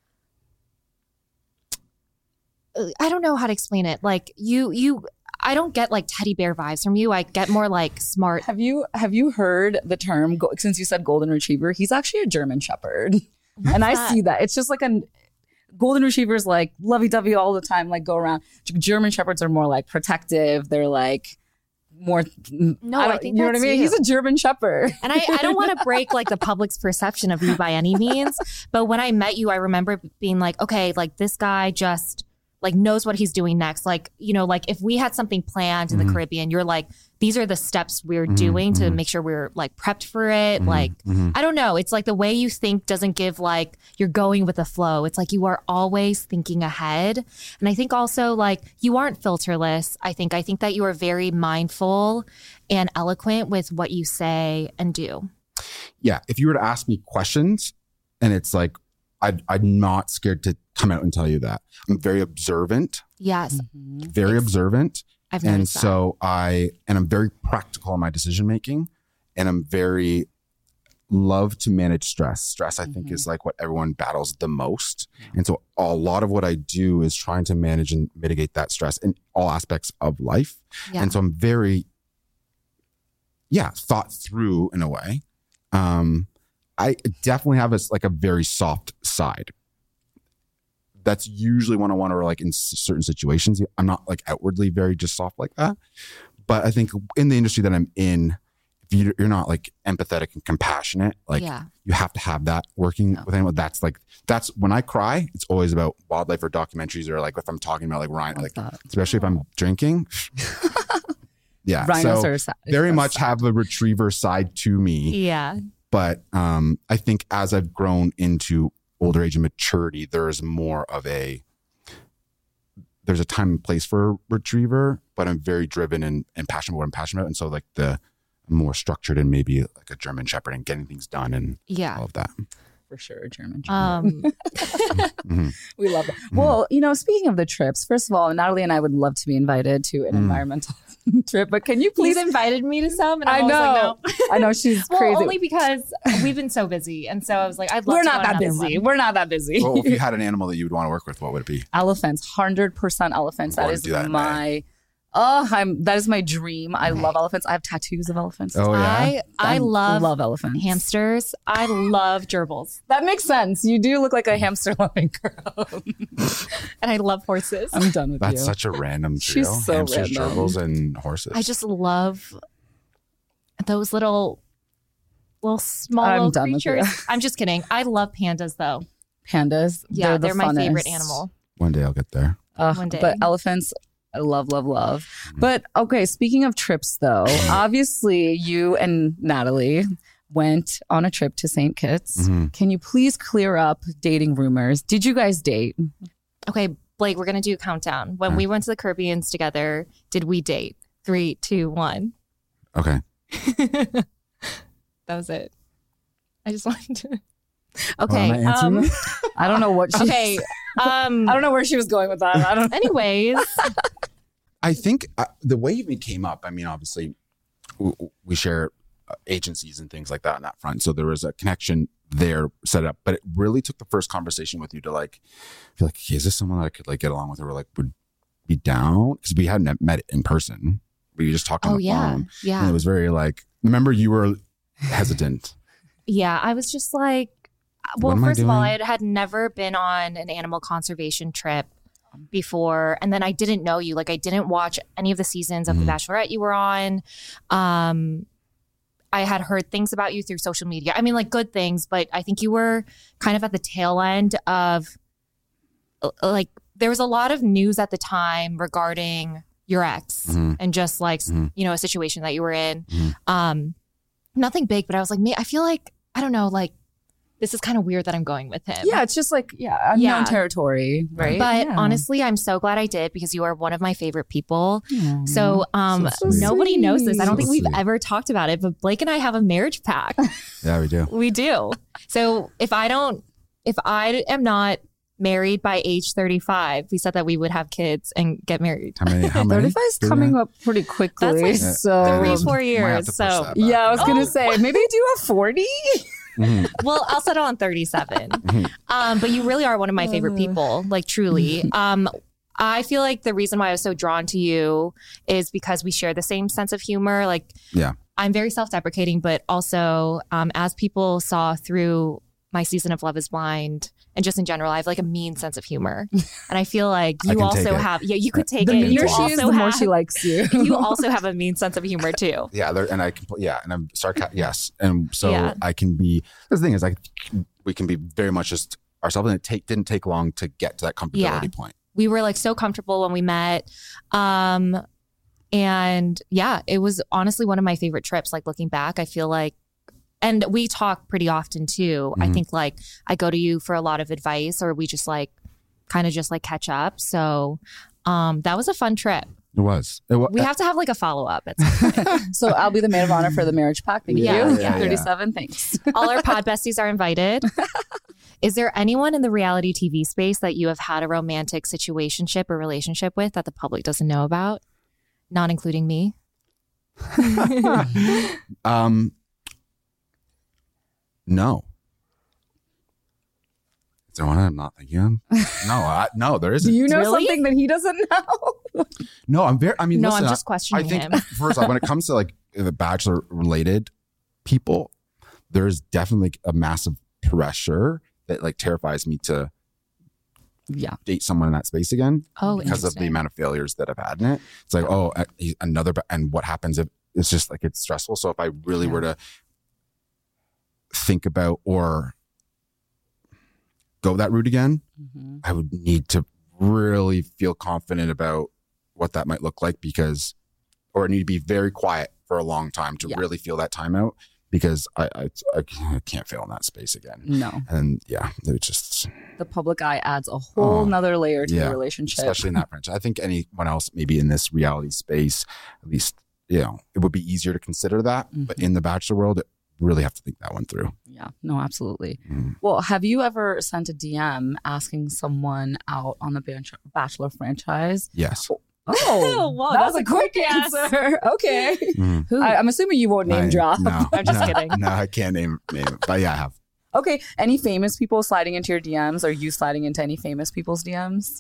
I don't know how to explain it. Like I don't get like teddy bear vibes from you. I get more like smart. Have you heard the term, since you said golden retriever, he's actually a German Shepherd. And I see that. It's just like golden retrievers like lovey-dovey all the time, like go around. German Shepherds are more like protective. They're like more. No, I think you know what I mean. He's a German Shepherd, and I don't want to break like the public's perception of you by any means. But when I met you, I remember being like, okay, like this guy just like knows what he's doing next. Like, you know, like if we had something planned in the Caribbean, you're like, these are the steps we're doing to make sure we're like prepped for it. Like, I don't know. It's like the way you think doesn't give like you're going with the flow. It's like you are always thinking ahead. And I think also like you aren't filterless. I think that you are very mindful and eloquent with what you say and do. Yeah. If you were to ask me questions and it's like, I'm not scared to come out and tell you that. I'm very observant. Yes. Very observant. I've noticed that. So I'm very practical in my decision making, and I'm very love to manage stress. Stress, I think, is like what everyone battles the most. And so a lot of what I do is trying to manage and mitigate that stress in all aspects of life. Yeah. And so I'm very, thought through in a way. I definitely have a very soft side. That's usually when I want to, like in certain situations. I'm not like outwardly very just soft like that. But I think in the industry that I'm in, if you're not like empathetic and compassionate, like you have to have that working with anyone. That's when I cry, it's always about wildlife or documentaries, or like if I'm talking about like Ryan, like especially if I'm drinking. Yeah. Rhinoceros. So very much have a retriever side to me. Yeah. But I think as I've grown into older age and maturity, there's a time and place for a retriever, but I'm very driven and passionate about what I'm passionate about. And so like the more structured and maybe like a German Shepherd and getting things done and all of that. For sure, a German Shepherd. We love it. Well, speaking of the trips, first of all, Natalie and I would love to be invited to an environmental trip, but can you please... He's invited me to some, and I'm like, no. I know, she's crazy. Only because we've been so busy, and so I was like, I'd love We're to not that busy. We're not that busy. Well, if you had an animal that you would want to work with, what would it be? Elephants, 100% elephants. That is that is my dream. I love elephants. I have tattoos of elephants. Oh yeah, I love elephants, hamsters. I love gerbils. That makes sense. You do look like a hamster loving girl. And I love horses. I'm done with That's such a random trio. She's so Hamsters, random. gerbils, and horses. I just love those little small little creatures. I'm just kidding. I love pandas though. Pandas, yeah, they're my favorite animal. One day I'll get there. One day. But elephants, I love. But okay, speaking of trips though, obviously you and Natalie went on a trip to St. Kitts. Can you please clear up dating rumors? Did you guys date? Okay, Blake, we're going to do a countdown. When we went to the Caribbeans together, did we date? 3, 2, 1. Okay. That was it. I just wanted to... Okay. I don't know what she... Okay. I don't know where she was going with that. Anyways. I think the way it came up, I mean, obviously, we share agencies and things like that on that front. So there was a connection there set up, but it really took the first conversation with you to like feel like, okay, is this someone that I could like get along with, or like would be down? Because we hadn't met in person. We just talked on the phone. Yeah. And it was very like, remember you were hesitant. Yeah. I was just like, well, first of all, I had never been on an animal conservation trip before. And then I didn't know you. Like I didn't watch any of the seasons of The Bachelorette you were on. I had heard things about you through social media. I mean, like good things, but I think you were kind of at the tail end of like, there was a lot of news at the time regarding your ex and just like, a situation that you were in. Nothing big, but I was like, I feel like, I don't know, like, this is kind of weird that I'm going with him. Yeah, it's just like, unknown territory, right? But honestly, I'm so glad I did because you are one of my favorite people. So nobody knows this. I don't think we've ever talked about it, but Blake and I have a marriage pact. Yeah, we do. We do. So if I am not married by age 35, we said that we would have kids and get married. How many? 35 is coming up pretty quickly. That's like so 3-4 years. So I was going to say, maybe do a 40. Well, I'll settle on 37. But you really are one of my favorite people, like truly. I feel like the reason why I was so drawn to you is because we share the same sense of humor. Like, I'm very self-deprecating, but also as people saw through my season of Love is Blind and just in general, I have like a mean sense of humor. And I feel like you also have, you could take the it. Meaner she is, the more she likes you. You also have a mean sense of humor too. And I'm sarcastic. Yes. And so I can be, the thing is we can be very much just ourselves, and it didn't take long to get to that comfortability point. We were like so comfortable when we met. And it was honestly one of my favorite trips. Like looking back, I feel like, and we talk pretty often too. I think like I go to you for a lot of advice, or we just like kind of just like catch up. So that was a fun trip. It was. We have to have like a follow-up at some point. So I'll be the maid of honor for the marriage pact. Thank you. Yeah. 37. Thanks. All our pod besties are invited. Is there anyone in the reality TV space that you have had a romantic situationship or relationship with that the public doesn't know about? Not including me. No. Is there one I'm not thinking of? No, there isn't. Do you know something that he doesn't know? No, listen, I'm just questioning him. First off, when it comes to like the Bachelor related people, there's definitely a massive pressure that like terrifies me to date someone in that space again. Oh, because of the amount of failures that I've had in it. It's like, and what happens if it's just like, it's stressful. So if I really were to think about or go that route again, I would need to really feel confident about what that might look like, or I need to be very quiet for a long time to really feel that time out, because I can't fail in that space again. No. And it just... The public eye adds a whole nother layer to the relationship. Especially in that franchise. I think anyone else maybe in this reality space, at least, it would be easier to consider that. But in the Bachelor world, it really have to think that one through. Yeah, no, absolutely. Well, have you ever sent a DM asking someone out on the Bachelor franchise? Yes. Oh, wow, that was a quick answer. Okay. Who? I'm assuming you won't name drop. No, I'm just kidding. No, I can't name it, but yeah, I have. Okay. Any famous people sliding into your DMs? Are you sliding into any famous people's DMs?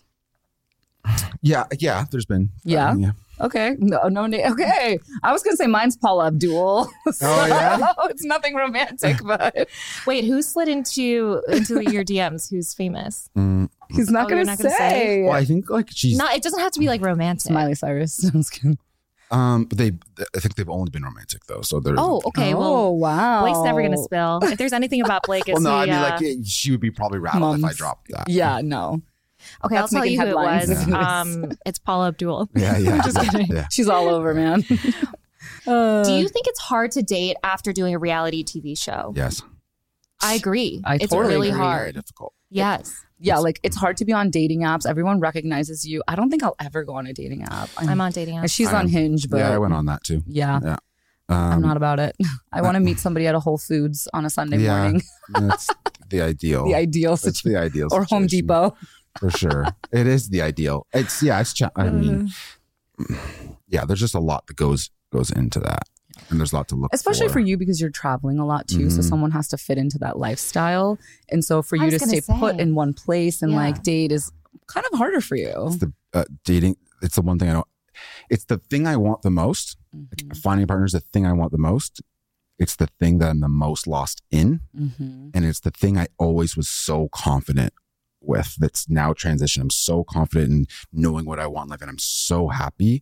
Yeah, there's been. Yeah. Okay. No name. Okay. I was going to say mine's Paula Abdul. So it's nothing romantic, but. Wait, who slid into your DMs? Who's famous? He's not going to say. Well, I think like she's not. It doesn't have to be like romantic. Miley Cyrus. But I think they've only been romantic though. So they're. Oh, okay. Well, wow. Blake's never going to spill. If there's anything about Blake, it's I mean, like she would be probably rattled if I dropped that. Yeah, no. Okay, I'll tell you who it was. It's Paula Abdul. Yeah. I'm just kidding. Yeah. She's all over, man. Do you think it's hard to date after doing a reality TV show? Yes. I agree. It's totally really hard. Very difficult. Yes. Yeah, like it's hard to be on dating apps. Everyone recognizes you. I don't think I'll ever go on a dating app. I'm on dating apps. She's on Hinge, but I went on that too. Yeah. I'm not about it. I want to meet somebody at a Whole Foods on a Sunday morning. That's the ideal. The ideal situation. The ideal or situation. Home Depot. For sure. It is the ideal. It's I mean, there's just a lot that goes into that. And there's a lot to look especially for you, because you're traveling a lot too. So someone has to fit into that lifestyle. And so for you to stay put in one place and like date is kind of harder for you. It's the dating. It's the one thing I don't. It's the thing I want the most. Finding a partner is the thing I want the most. It's the thing that I'm the most lost in. And it's the thing I always was so confident with. That's now transitioned. I'm so confident in knowing what I want in life, and I'm so happy.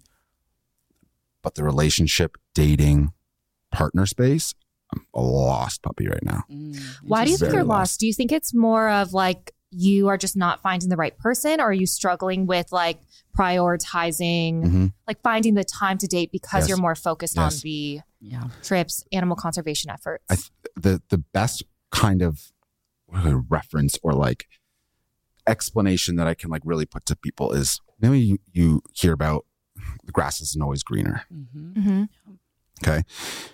But the relationship, dating, partner space, I'm a lost puppy right now. Why do you think you're lost? Do you think it's more of like you are just not finding the right person, or are you struggling with like prioritizing, like finding the time to date because you're more focused on the trips, animal conservation efforts? The best kind of reference or like explanation that I can like really put to people is, maybe you hear about the grass isn't always greener. Okay.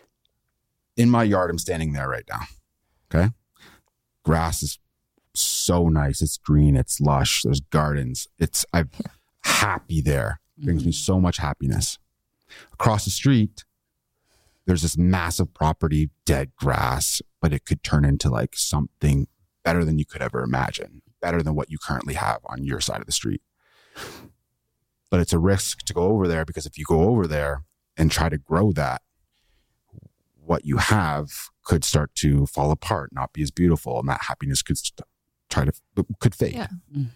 In my yard, I'm standing there right now. Okay. Grass is so nice. It's green. It's lush. There's gardens. I'm happy there. It brings me so much happiness. Across the street, there's this massive property, dead grass, but it could turn into like something better than you could ever imagine, better than what you currently have on your side of the street. But it's a risk to go over there, because if you go over there and try to grow that, what you have could start to fall apart, not be as beautiful, and that happiness could fade. Yeah.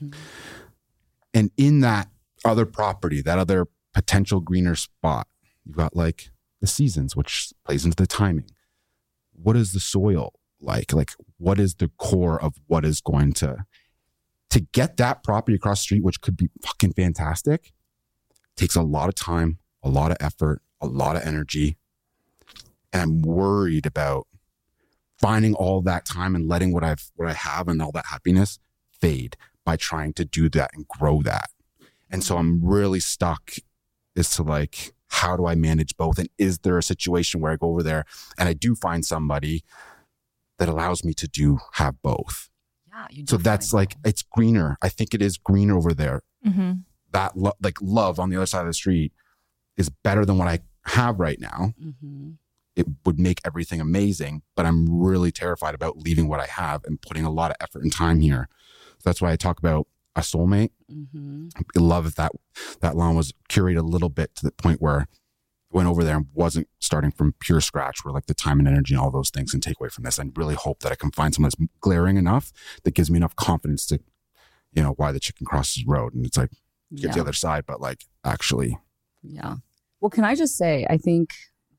And in that other property, that other potential greener spot, you've got like the seasons, which plays into the timing. What is the soil like? Like, what is the core of what is going to get that property across the street, which could be fucking fantastic, takes a lot of time, a lot of effort, a lot of energy. And I'm worried about finding all that time and letting what I have and all that happiness fade by trying to do that and grow that. And so I'm really stuck as to like, how do I manage both? And is there a situation where I go over there and I do find somebody that allows me to have both? Yeah. So that's like, it's greener. I think it is greener over there. That love on the other side of the street is better than what I have right now. It would make everything amazing, but I'm really terrified about leaving what I have and putting a lot of effort and time here. So that's why I talk about a soulmate. I love if that line was curated a little bit to the point where I went over there and wasn't starting from pure scratch, where like the time and energy and all those things can take away from this. I really hope that I can find someone that's glaring enough that gives me enough confidence to, why the chicken crosses the road. And it's like, get the other side, but like actually. Yeah. Well, can I just say, I think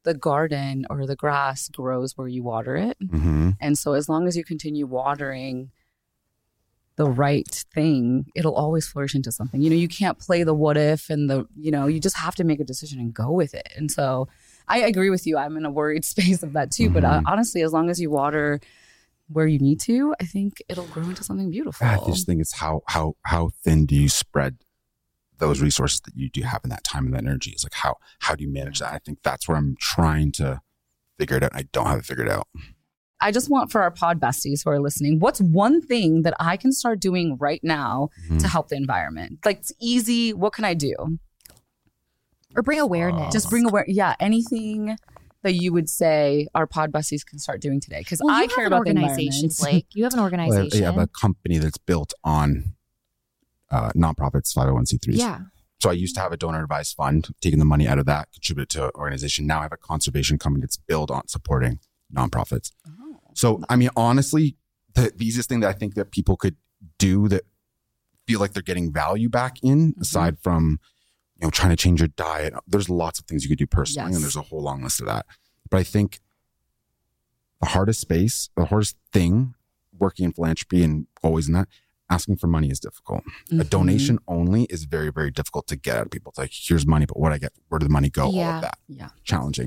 the garden or the grass grows where you water it. And so as long as you continue watering the right thing, it'll always flourish into something. You know, you can't play the what if and you just have to make a decision and go with it. And so I agree with you. I'm in a worried space of that too. But honestly, as long as you water where you need to, I think it'll grow into something beautiful. I just think it's how thin do you spread those resources that you do have in that time and that energy? It's like, how do you manage that? I think that's where I'm trying to figure it out. I don't have it figured out. I just want for our pod besties who are listening, what's one thing that I can start doing right now to help the environment? Like, it's easy. What can I do? Or bring awareness. Just bring awareness. Yeah, anything that you would say our pod besties can start doing today? Because I care about the environment. Blake, you have an organization. Well, I have a company that's built on nonprofits, 501c3s. Yeah. So I used to have a donor advised fund, taking the money out of that, contribute to an organization. Now I have a conservation company that's built on supporting nonprofits. Oh. So, I mean, honestly, the easiest thing that I think that people could do that feel like they're getting value back in, aside from, trying to change your diet, there's lots of things you could do personally, and there's a whole long list of that. But I think the hardest thing working in philanthropy and always in that, asking for money is difficult. A donation only is very, very difficult to get out of people. It's like, here's money, but what I get, where did the money go? All of that. Yeah. Challenging.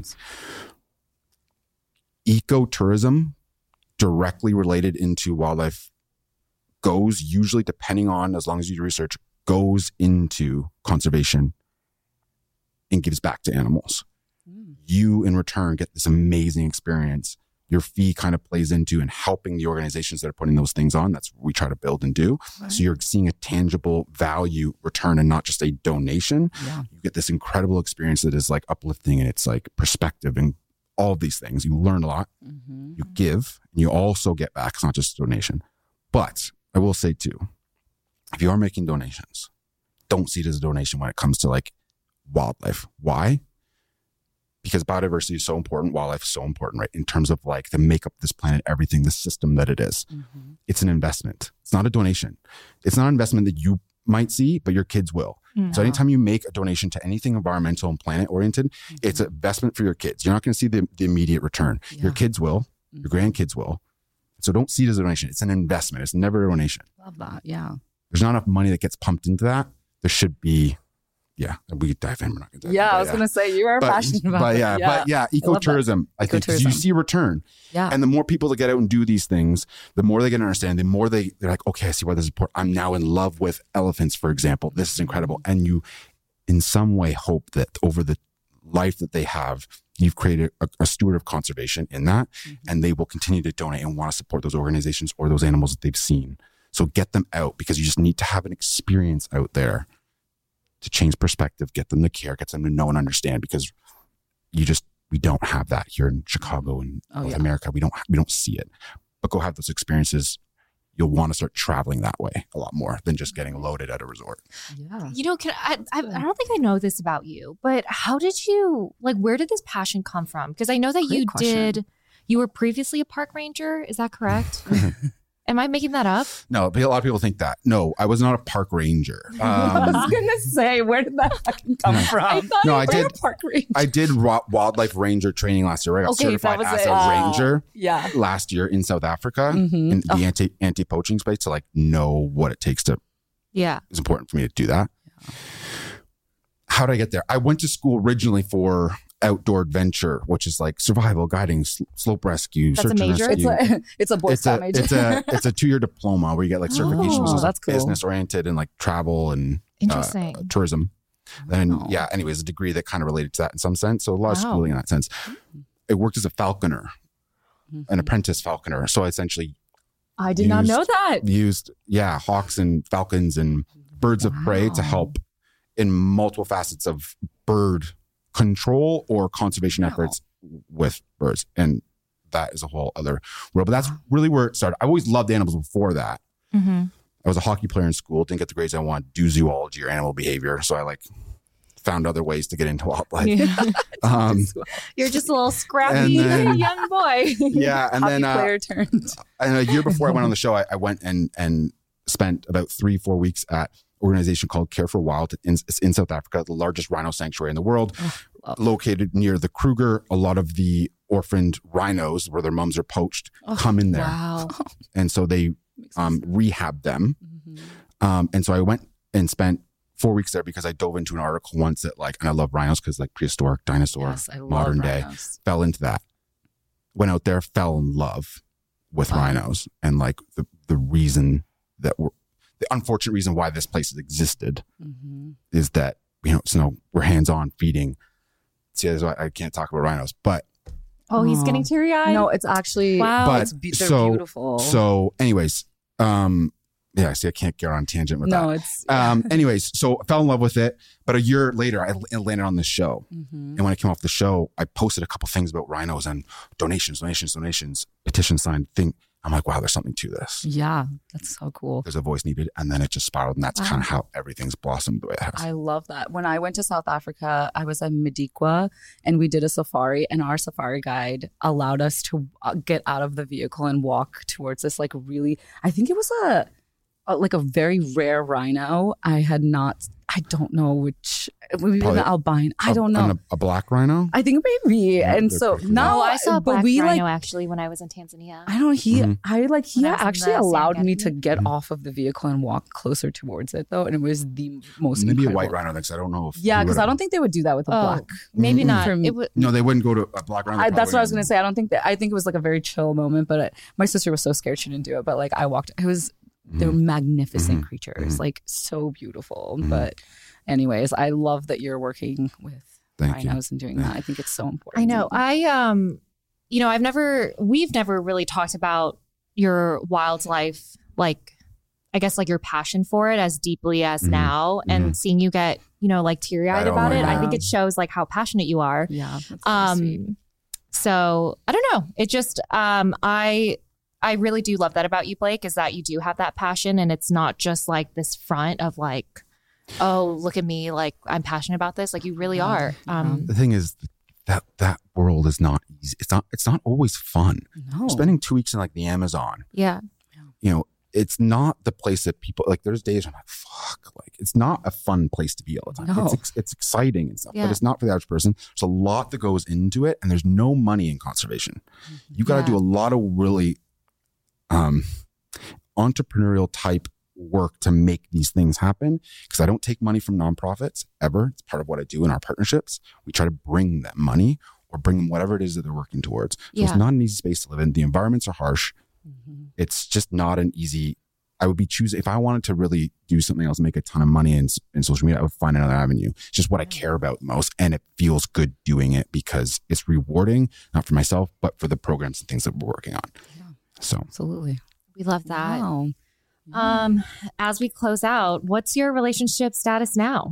Ecotourism directly related into wildlife goes usually, depending on, as long as you do research, goes into conservation and gives back to animals. You in return get this amazing experience. Your fee kind of plays into and helping the organizations that are putting those things on. That's what we try to build and do. Right. So you're seeing a tangible value return and not just a donation. Yeah. You get this incredible experience that is like uplifting, and it's like perspective and all of these things. You learn a lot. You give, and you also get back. It's not just a donation. But I will say too, if you are making donations, don't see it as a donation when it comes to like wildlife. Why? Because biodiversity is so important. Wildlife is so important, right? In terms of like the make up this planet, everything, the system that it is. It's an investment. It's not a donation. It's not an investment that you might see, but your kids will. So anytime you make a donation to anything environmental and planet oriented, it's an investment for your kids. You're not going to see the immediate return. Your kids will, your grandkids will. So don't see it as a donation. It's an investment. It's never a donation. Love that. Yeah. There's not enough money that gets pumped into that. There should be, we could dive in. We're not going to dive in. I was going to say, you are passionate about it. But ecotourism, I think, because you see return. Yeah. And the more people that get out and do these things, the more they get to understand, the more they're like, okay, I see why this is important. I'm now in love with elephants, for example. This is incredible. And you, in some way, hope that over the life that they have, you've created a steward of conservation in that, and they will continue to donate and want to support those organizations or those animals that they've seen. So get them out, because you just need to have an experience out there to change perspective, get them to care, get them to know and understand, because we don't have that here in Chicago and North America. We don't see it. But go have those experiences. You'll want to start traveling that way a lot more than just getting loaded at a resort. Yeah. I don't think I know this about you, but how did you, where did this passion come from? Because I know that you were previously a park ranger. Is that correct? Am I making that up? No, but a lot of people think that. No, I was not a park ranger. I was going to say, where did that fucking come from? I thought you were a park ranger. I did wildlife ranger training last year. I got certified as a ranger last year in South Africa in the anti-poaching space to know what it takes to. Yeah. It's important for me to do that. Yeah. How did I get there? I went to school originally for outdoor adventure, which is like survival, guiding, slope rescue, search and rescue. It's a Boy Scout major. It's a 2-year diploma where you get certification, which is business oriented and travel and tourism. Then anyways, a degree that kind of related to that in some sense. So a lot of schooling in that sense. It worked as a falconer, an apprentice falconer. So I essentially I did not know that. Used hawks and falcons and birds of prey to help in multiple facets of bird control or conservation efforts with birds. And that is a whole other world. But that's really where it started. I always loved animals before that. I was a hockey player in school, didn't get the grades I wanted, do zoology or animal behavior. So I found other ways to get into wildlife. You're just a little scrappy young boy. And then player turned. And a year before I went on the show, I went and spent about 3-4 weeks at organization called Care for Wild in South Africa, the largest rhino sanctuary in the world, located near the Kruger. A lot of the orphaned rhinos where their mums are poached come in there. Wow. And so they rehab them. And so I went and spent 4 weeks there because I dove into an article once that and I love rhinos because prehistoric dinosaur, modern day, fell into that. Went out there, fell in love with rhinos and the reason that the unfortunate reason why this place has existed is that, so we're hands-on feeding. See, that's why I can't talk about rhinos, but. Oh, he's getting teary-eyed. No, it's actually, wow. But they're beautiful. So anyways, yeah, see, I can't get on a tangent with that. No, it's... anyways, so I fell in love with it. But a year later, I landed on this show. And when I came off the show, I posted a couple things about rhinos and donations, petition signed thing. I'm like, wow, there's something to this. Yeah, that's so cool. There's a voice needed. And then it just spiraled. And that's kind of how everything's blossomed the way it has. I love that. When I went to South Africa, I was in Madikwa and we did a safari, and our safari guide allowed us to get out of the vehicle and walk towards this really, I think it was a very rare rhino. I don't know which, maybe an albino. I don't know. A black rhino? I think maybe. Yeah, and so now I saw a black rhino actually when I was in Tanzania. I don't, he actually allowed me to get off of the vehicle and walk closer towards it though. And it was the most maybe incredible. A white rhino next. I don't know if. Yeah, because I don't think they would do that with a black. Maybe not. No, they wouldn't go to a black rhino. That's what I was going to say. I think it was a very chill moment, but my sister was so scared she didn't do it. But I walked, they were magnificent creatures, so beautiful. But anyways, I love that you're working with rhinos and doing that. I think it's so important. I know. We've never really talked about your wildlife, I guess your passion for it as deeply as now, and seeing you get, teary-eyed about it. I think it shows how passionate you are. Yeah. That's really sweet. So I don't know. It just, I really do love that about you, Blake, is that you do have that passion, and it's not just this front of oh, look at me, I'm passionate about this. You really are. The thing is that world is not easy. It's not always fun. No. Spending 2 weeks in the Amazon. Yeah. It's not the place that people there's days I'm fuck, it's not a fun place to be all the time. No. It's exciting and stuff, but it's not for the average person. There's a lot that goes into it, and there's no money in conservation. You got to do a lot of really entrepreneurial type work to make these things happen, because I don't take money from nonprofits ever. It's part of what I do in our partnerships. We try to bring them money or bring them whatever it is that they're working towards. So it's not an easy space to live in. The environments are harsh. It's just not an easy, I would be choosing, if I wanted to really do something else, make a ton of money in social media, I would find another avenue. It's just what I care about most. And it feels good doing it because it's rewarding, not for myself, but for the programs and things that we're working on. Yeah. So absolutely. We love that. Wow. As we close out, what's your relationship status now?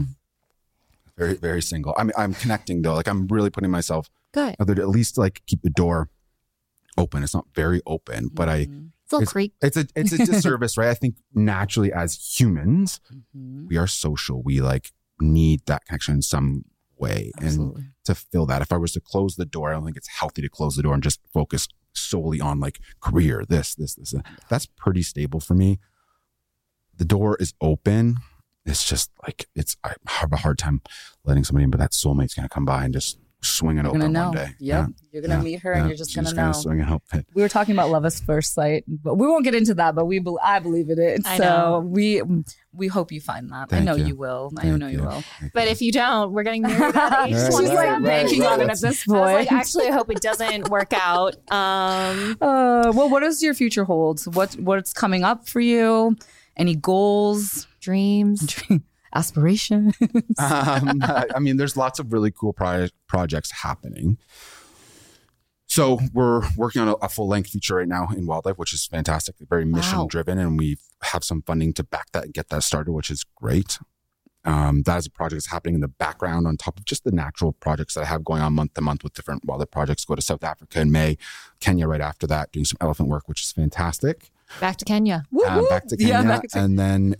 Very, very single. I'm connecting though. I'm really putting myself good. At least keep the door open. It's not very open, but it's a little creak. It's a disservice, right? I think naturally as humans, we are social. We need that connection in some way. Absolutely. And to fill that, if I was to close the door, I don't think it's healthy to close the door and just focus solely on career, this. That's pretty stable for me. The door is open. It's just I have a hard time letting somebody in, but that soulmate's going to come by and just swing it open one day. Yep. Yeah. You're going to meet her and you're just going to know. Swing and help it. We were talking about love at first sight, but we won't get into that, but I believe in it. So we hope you find that. I know you will. I know you will. But if you don't, we're getting married at age 27. She's banking on it at this point. Actually, I hope it doesn't work out. Well, what does your future hold? What's coming up for you? Any goals? Dreams? Aspirations? There's lots of really cool projects happening. So we're working on a full-length feature right now in wildlife, which is fantastic. Very mission-driven, and we have some funding to back that and get that started, which is great. That is a project that's happening in the background on top of just the natural projects that I have going on month to month with different wildlife projects. Go to South Africa in May, Kenya right after that, doing some elephant work, which is fantastic. Back to Kenya. Back to Kenya. And then,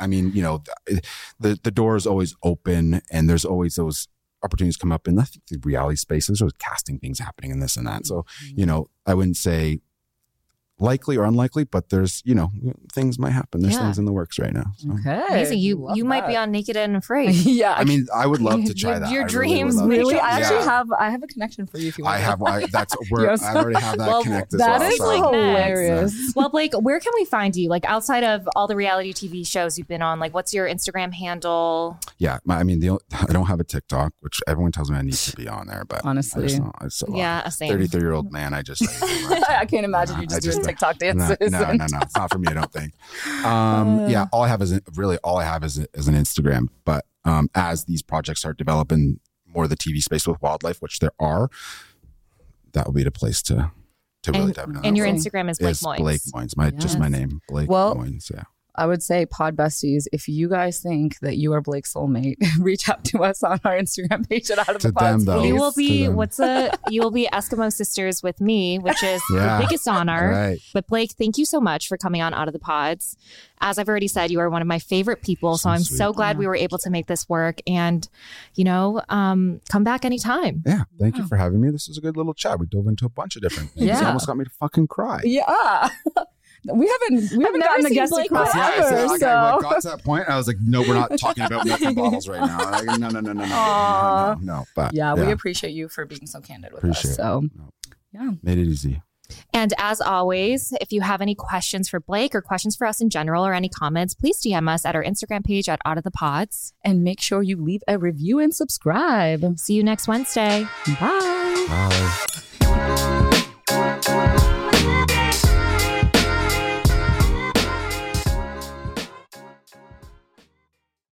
the door is always open, and there's always those opportunities come up in the reality space. There's always casting things happening in this and that. So, I wouldn't say likely or unlikely, but there's, things might happen. There's things in the works right now. So. Okay. Amazing. You might be on Naked and Afraid. Yeah. I mean, I would love to try that. Your dreams. Really? I actually have a connection for you if you want. I already have that connected. That is hilarious. Well, Blake, where can we find you? Like outside of all the reality TV shows you've been on, like what's your Instagram handle? Yeah. I don't have a TikTok, which everyone tells me I need to be on there, but honestly, same. 33-year-old man. I can't imagine you just doing TikTok dances. No. It's not for me, I don't think. All I have is an Instagram. But as these projects start developing more of the TV space with wildlife, which there are, that will be the place to really dive into. And your Instagram is Blake Moynes. Blake Moynes, just my name, Blake Moynes. Yeah. I would say, Pod Besties, if you guys think that you are Blake's soulmate, reach out to us on our Instagram page at Out of the Pods. You will be you will be Eskimo sisters with me, which is the biggest honor. Right. But Blake, thank you so much for coming on Out of the Pods. As I've already said, you are one of my favorite people, so I'm so glad we were able to make this work. And come back anytime. Yeah, thank you for having me. This was a good little chat. We dove into a bunch of different things. It almost got me to fucking cry. Yeah. We haven't gotten a guest to cry ever. I got to that point. I was like, no, we're not talking about milk and bottles right now. Like, no. But we appreciate you for being so candid with us. So, made it easy. And as always, if you have any questions for Blake or questions for us in general or any comments, please DM us at our Instagram page at Out of the Pods. And make sure you leave a review and subscribe. See you next Wednesday. Bye. Bye.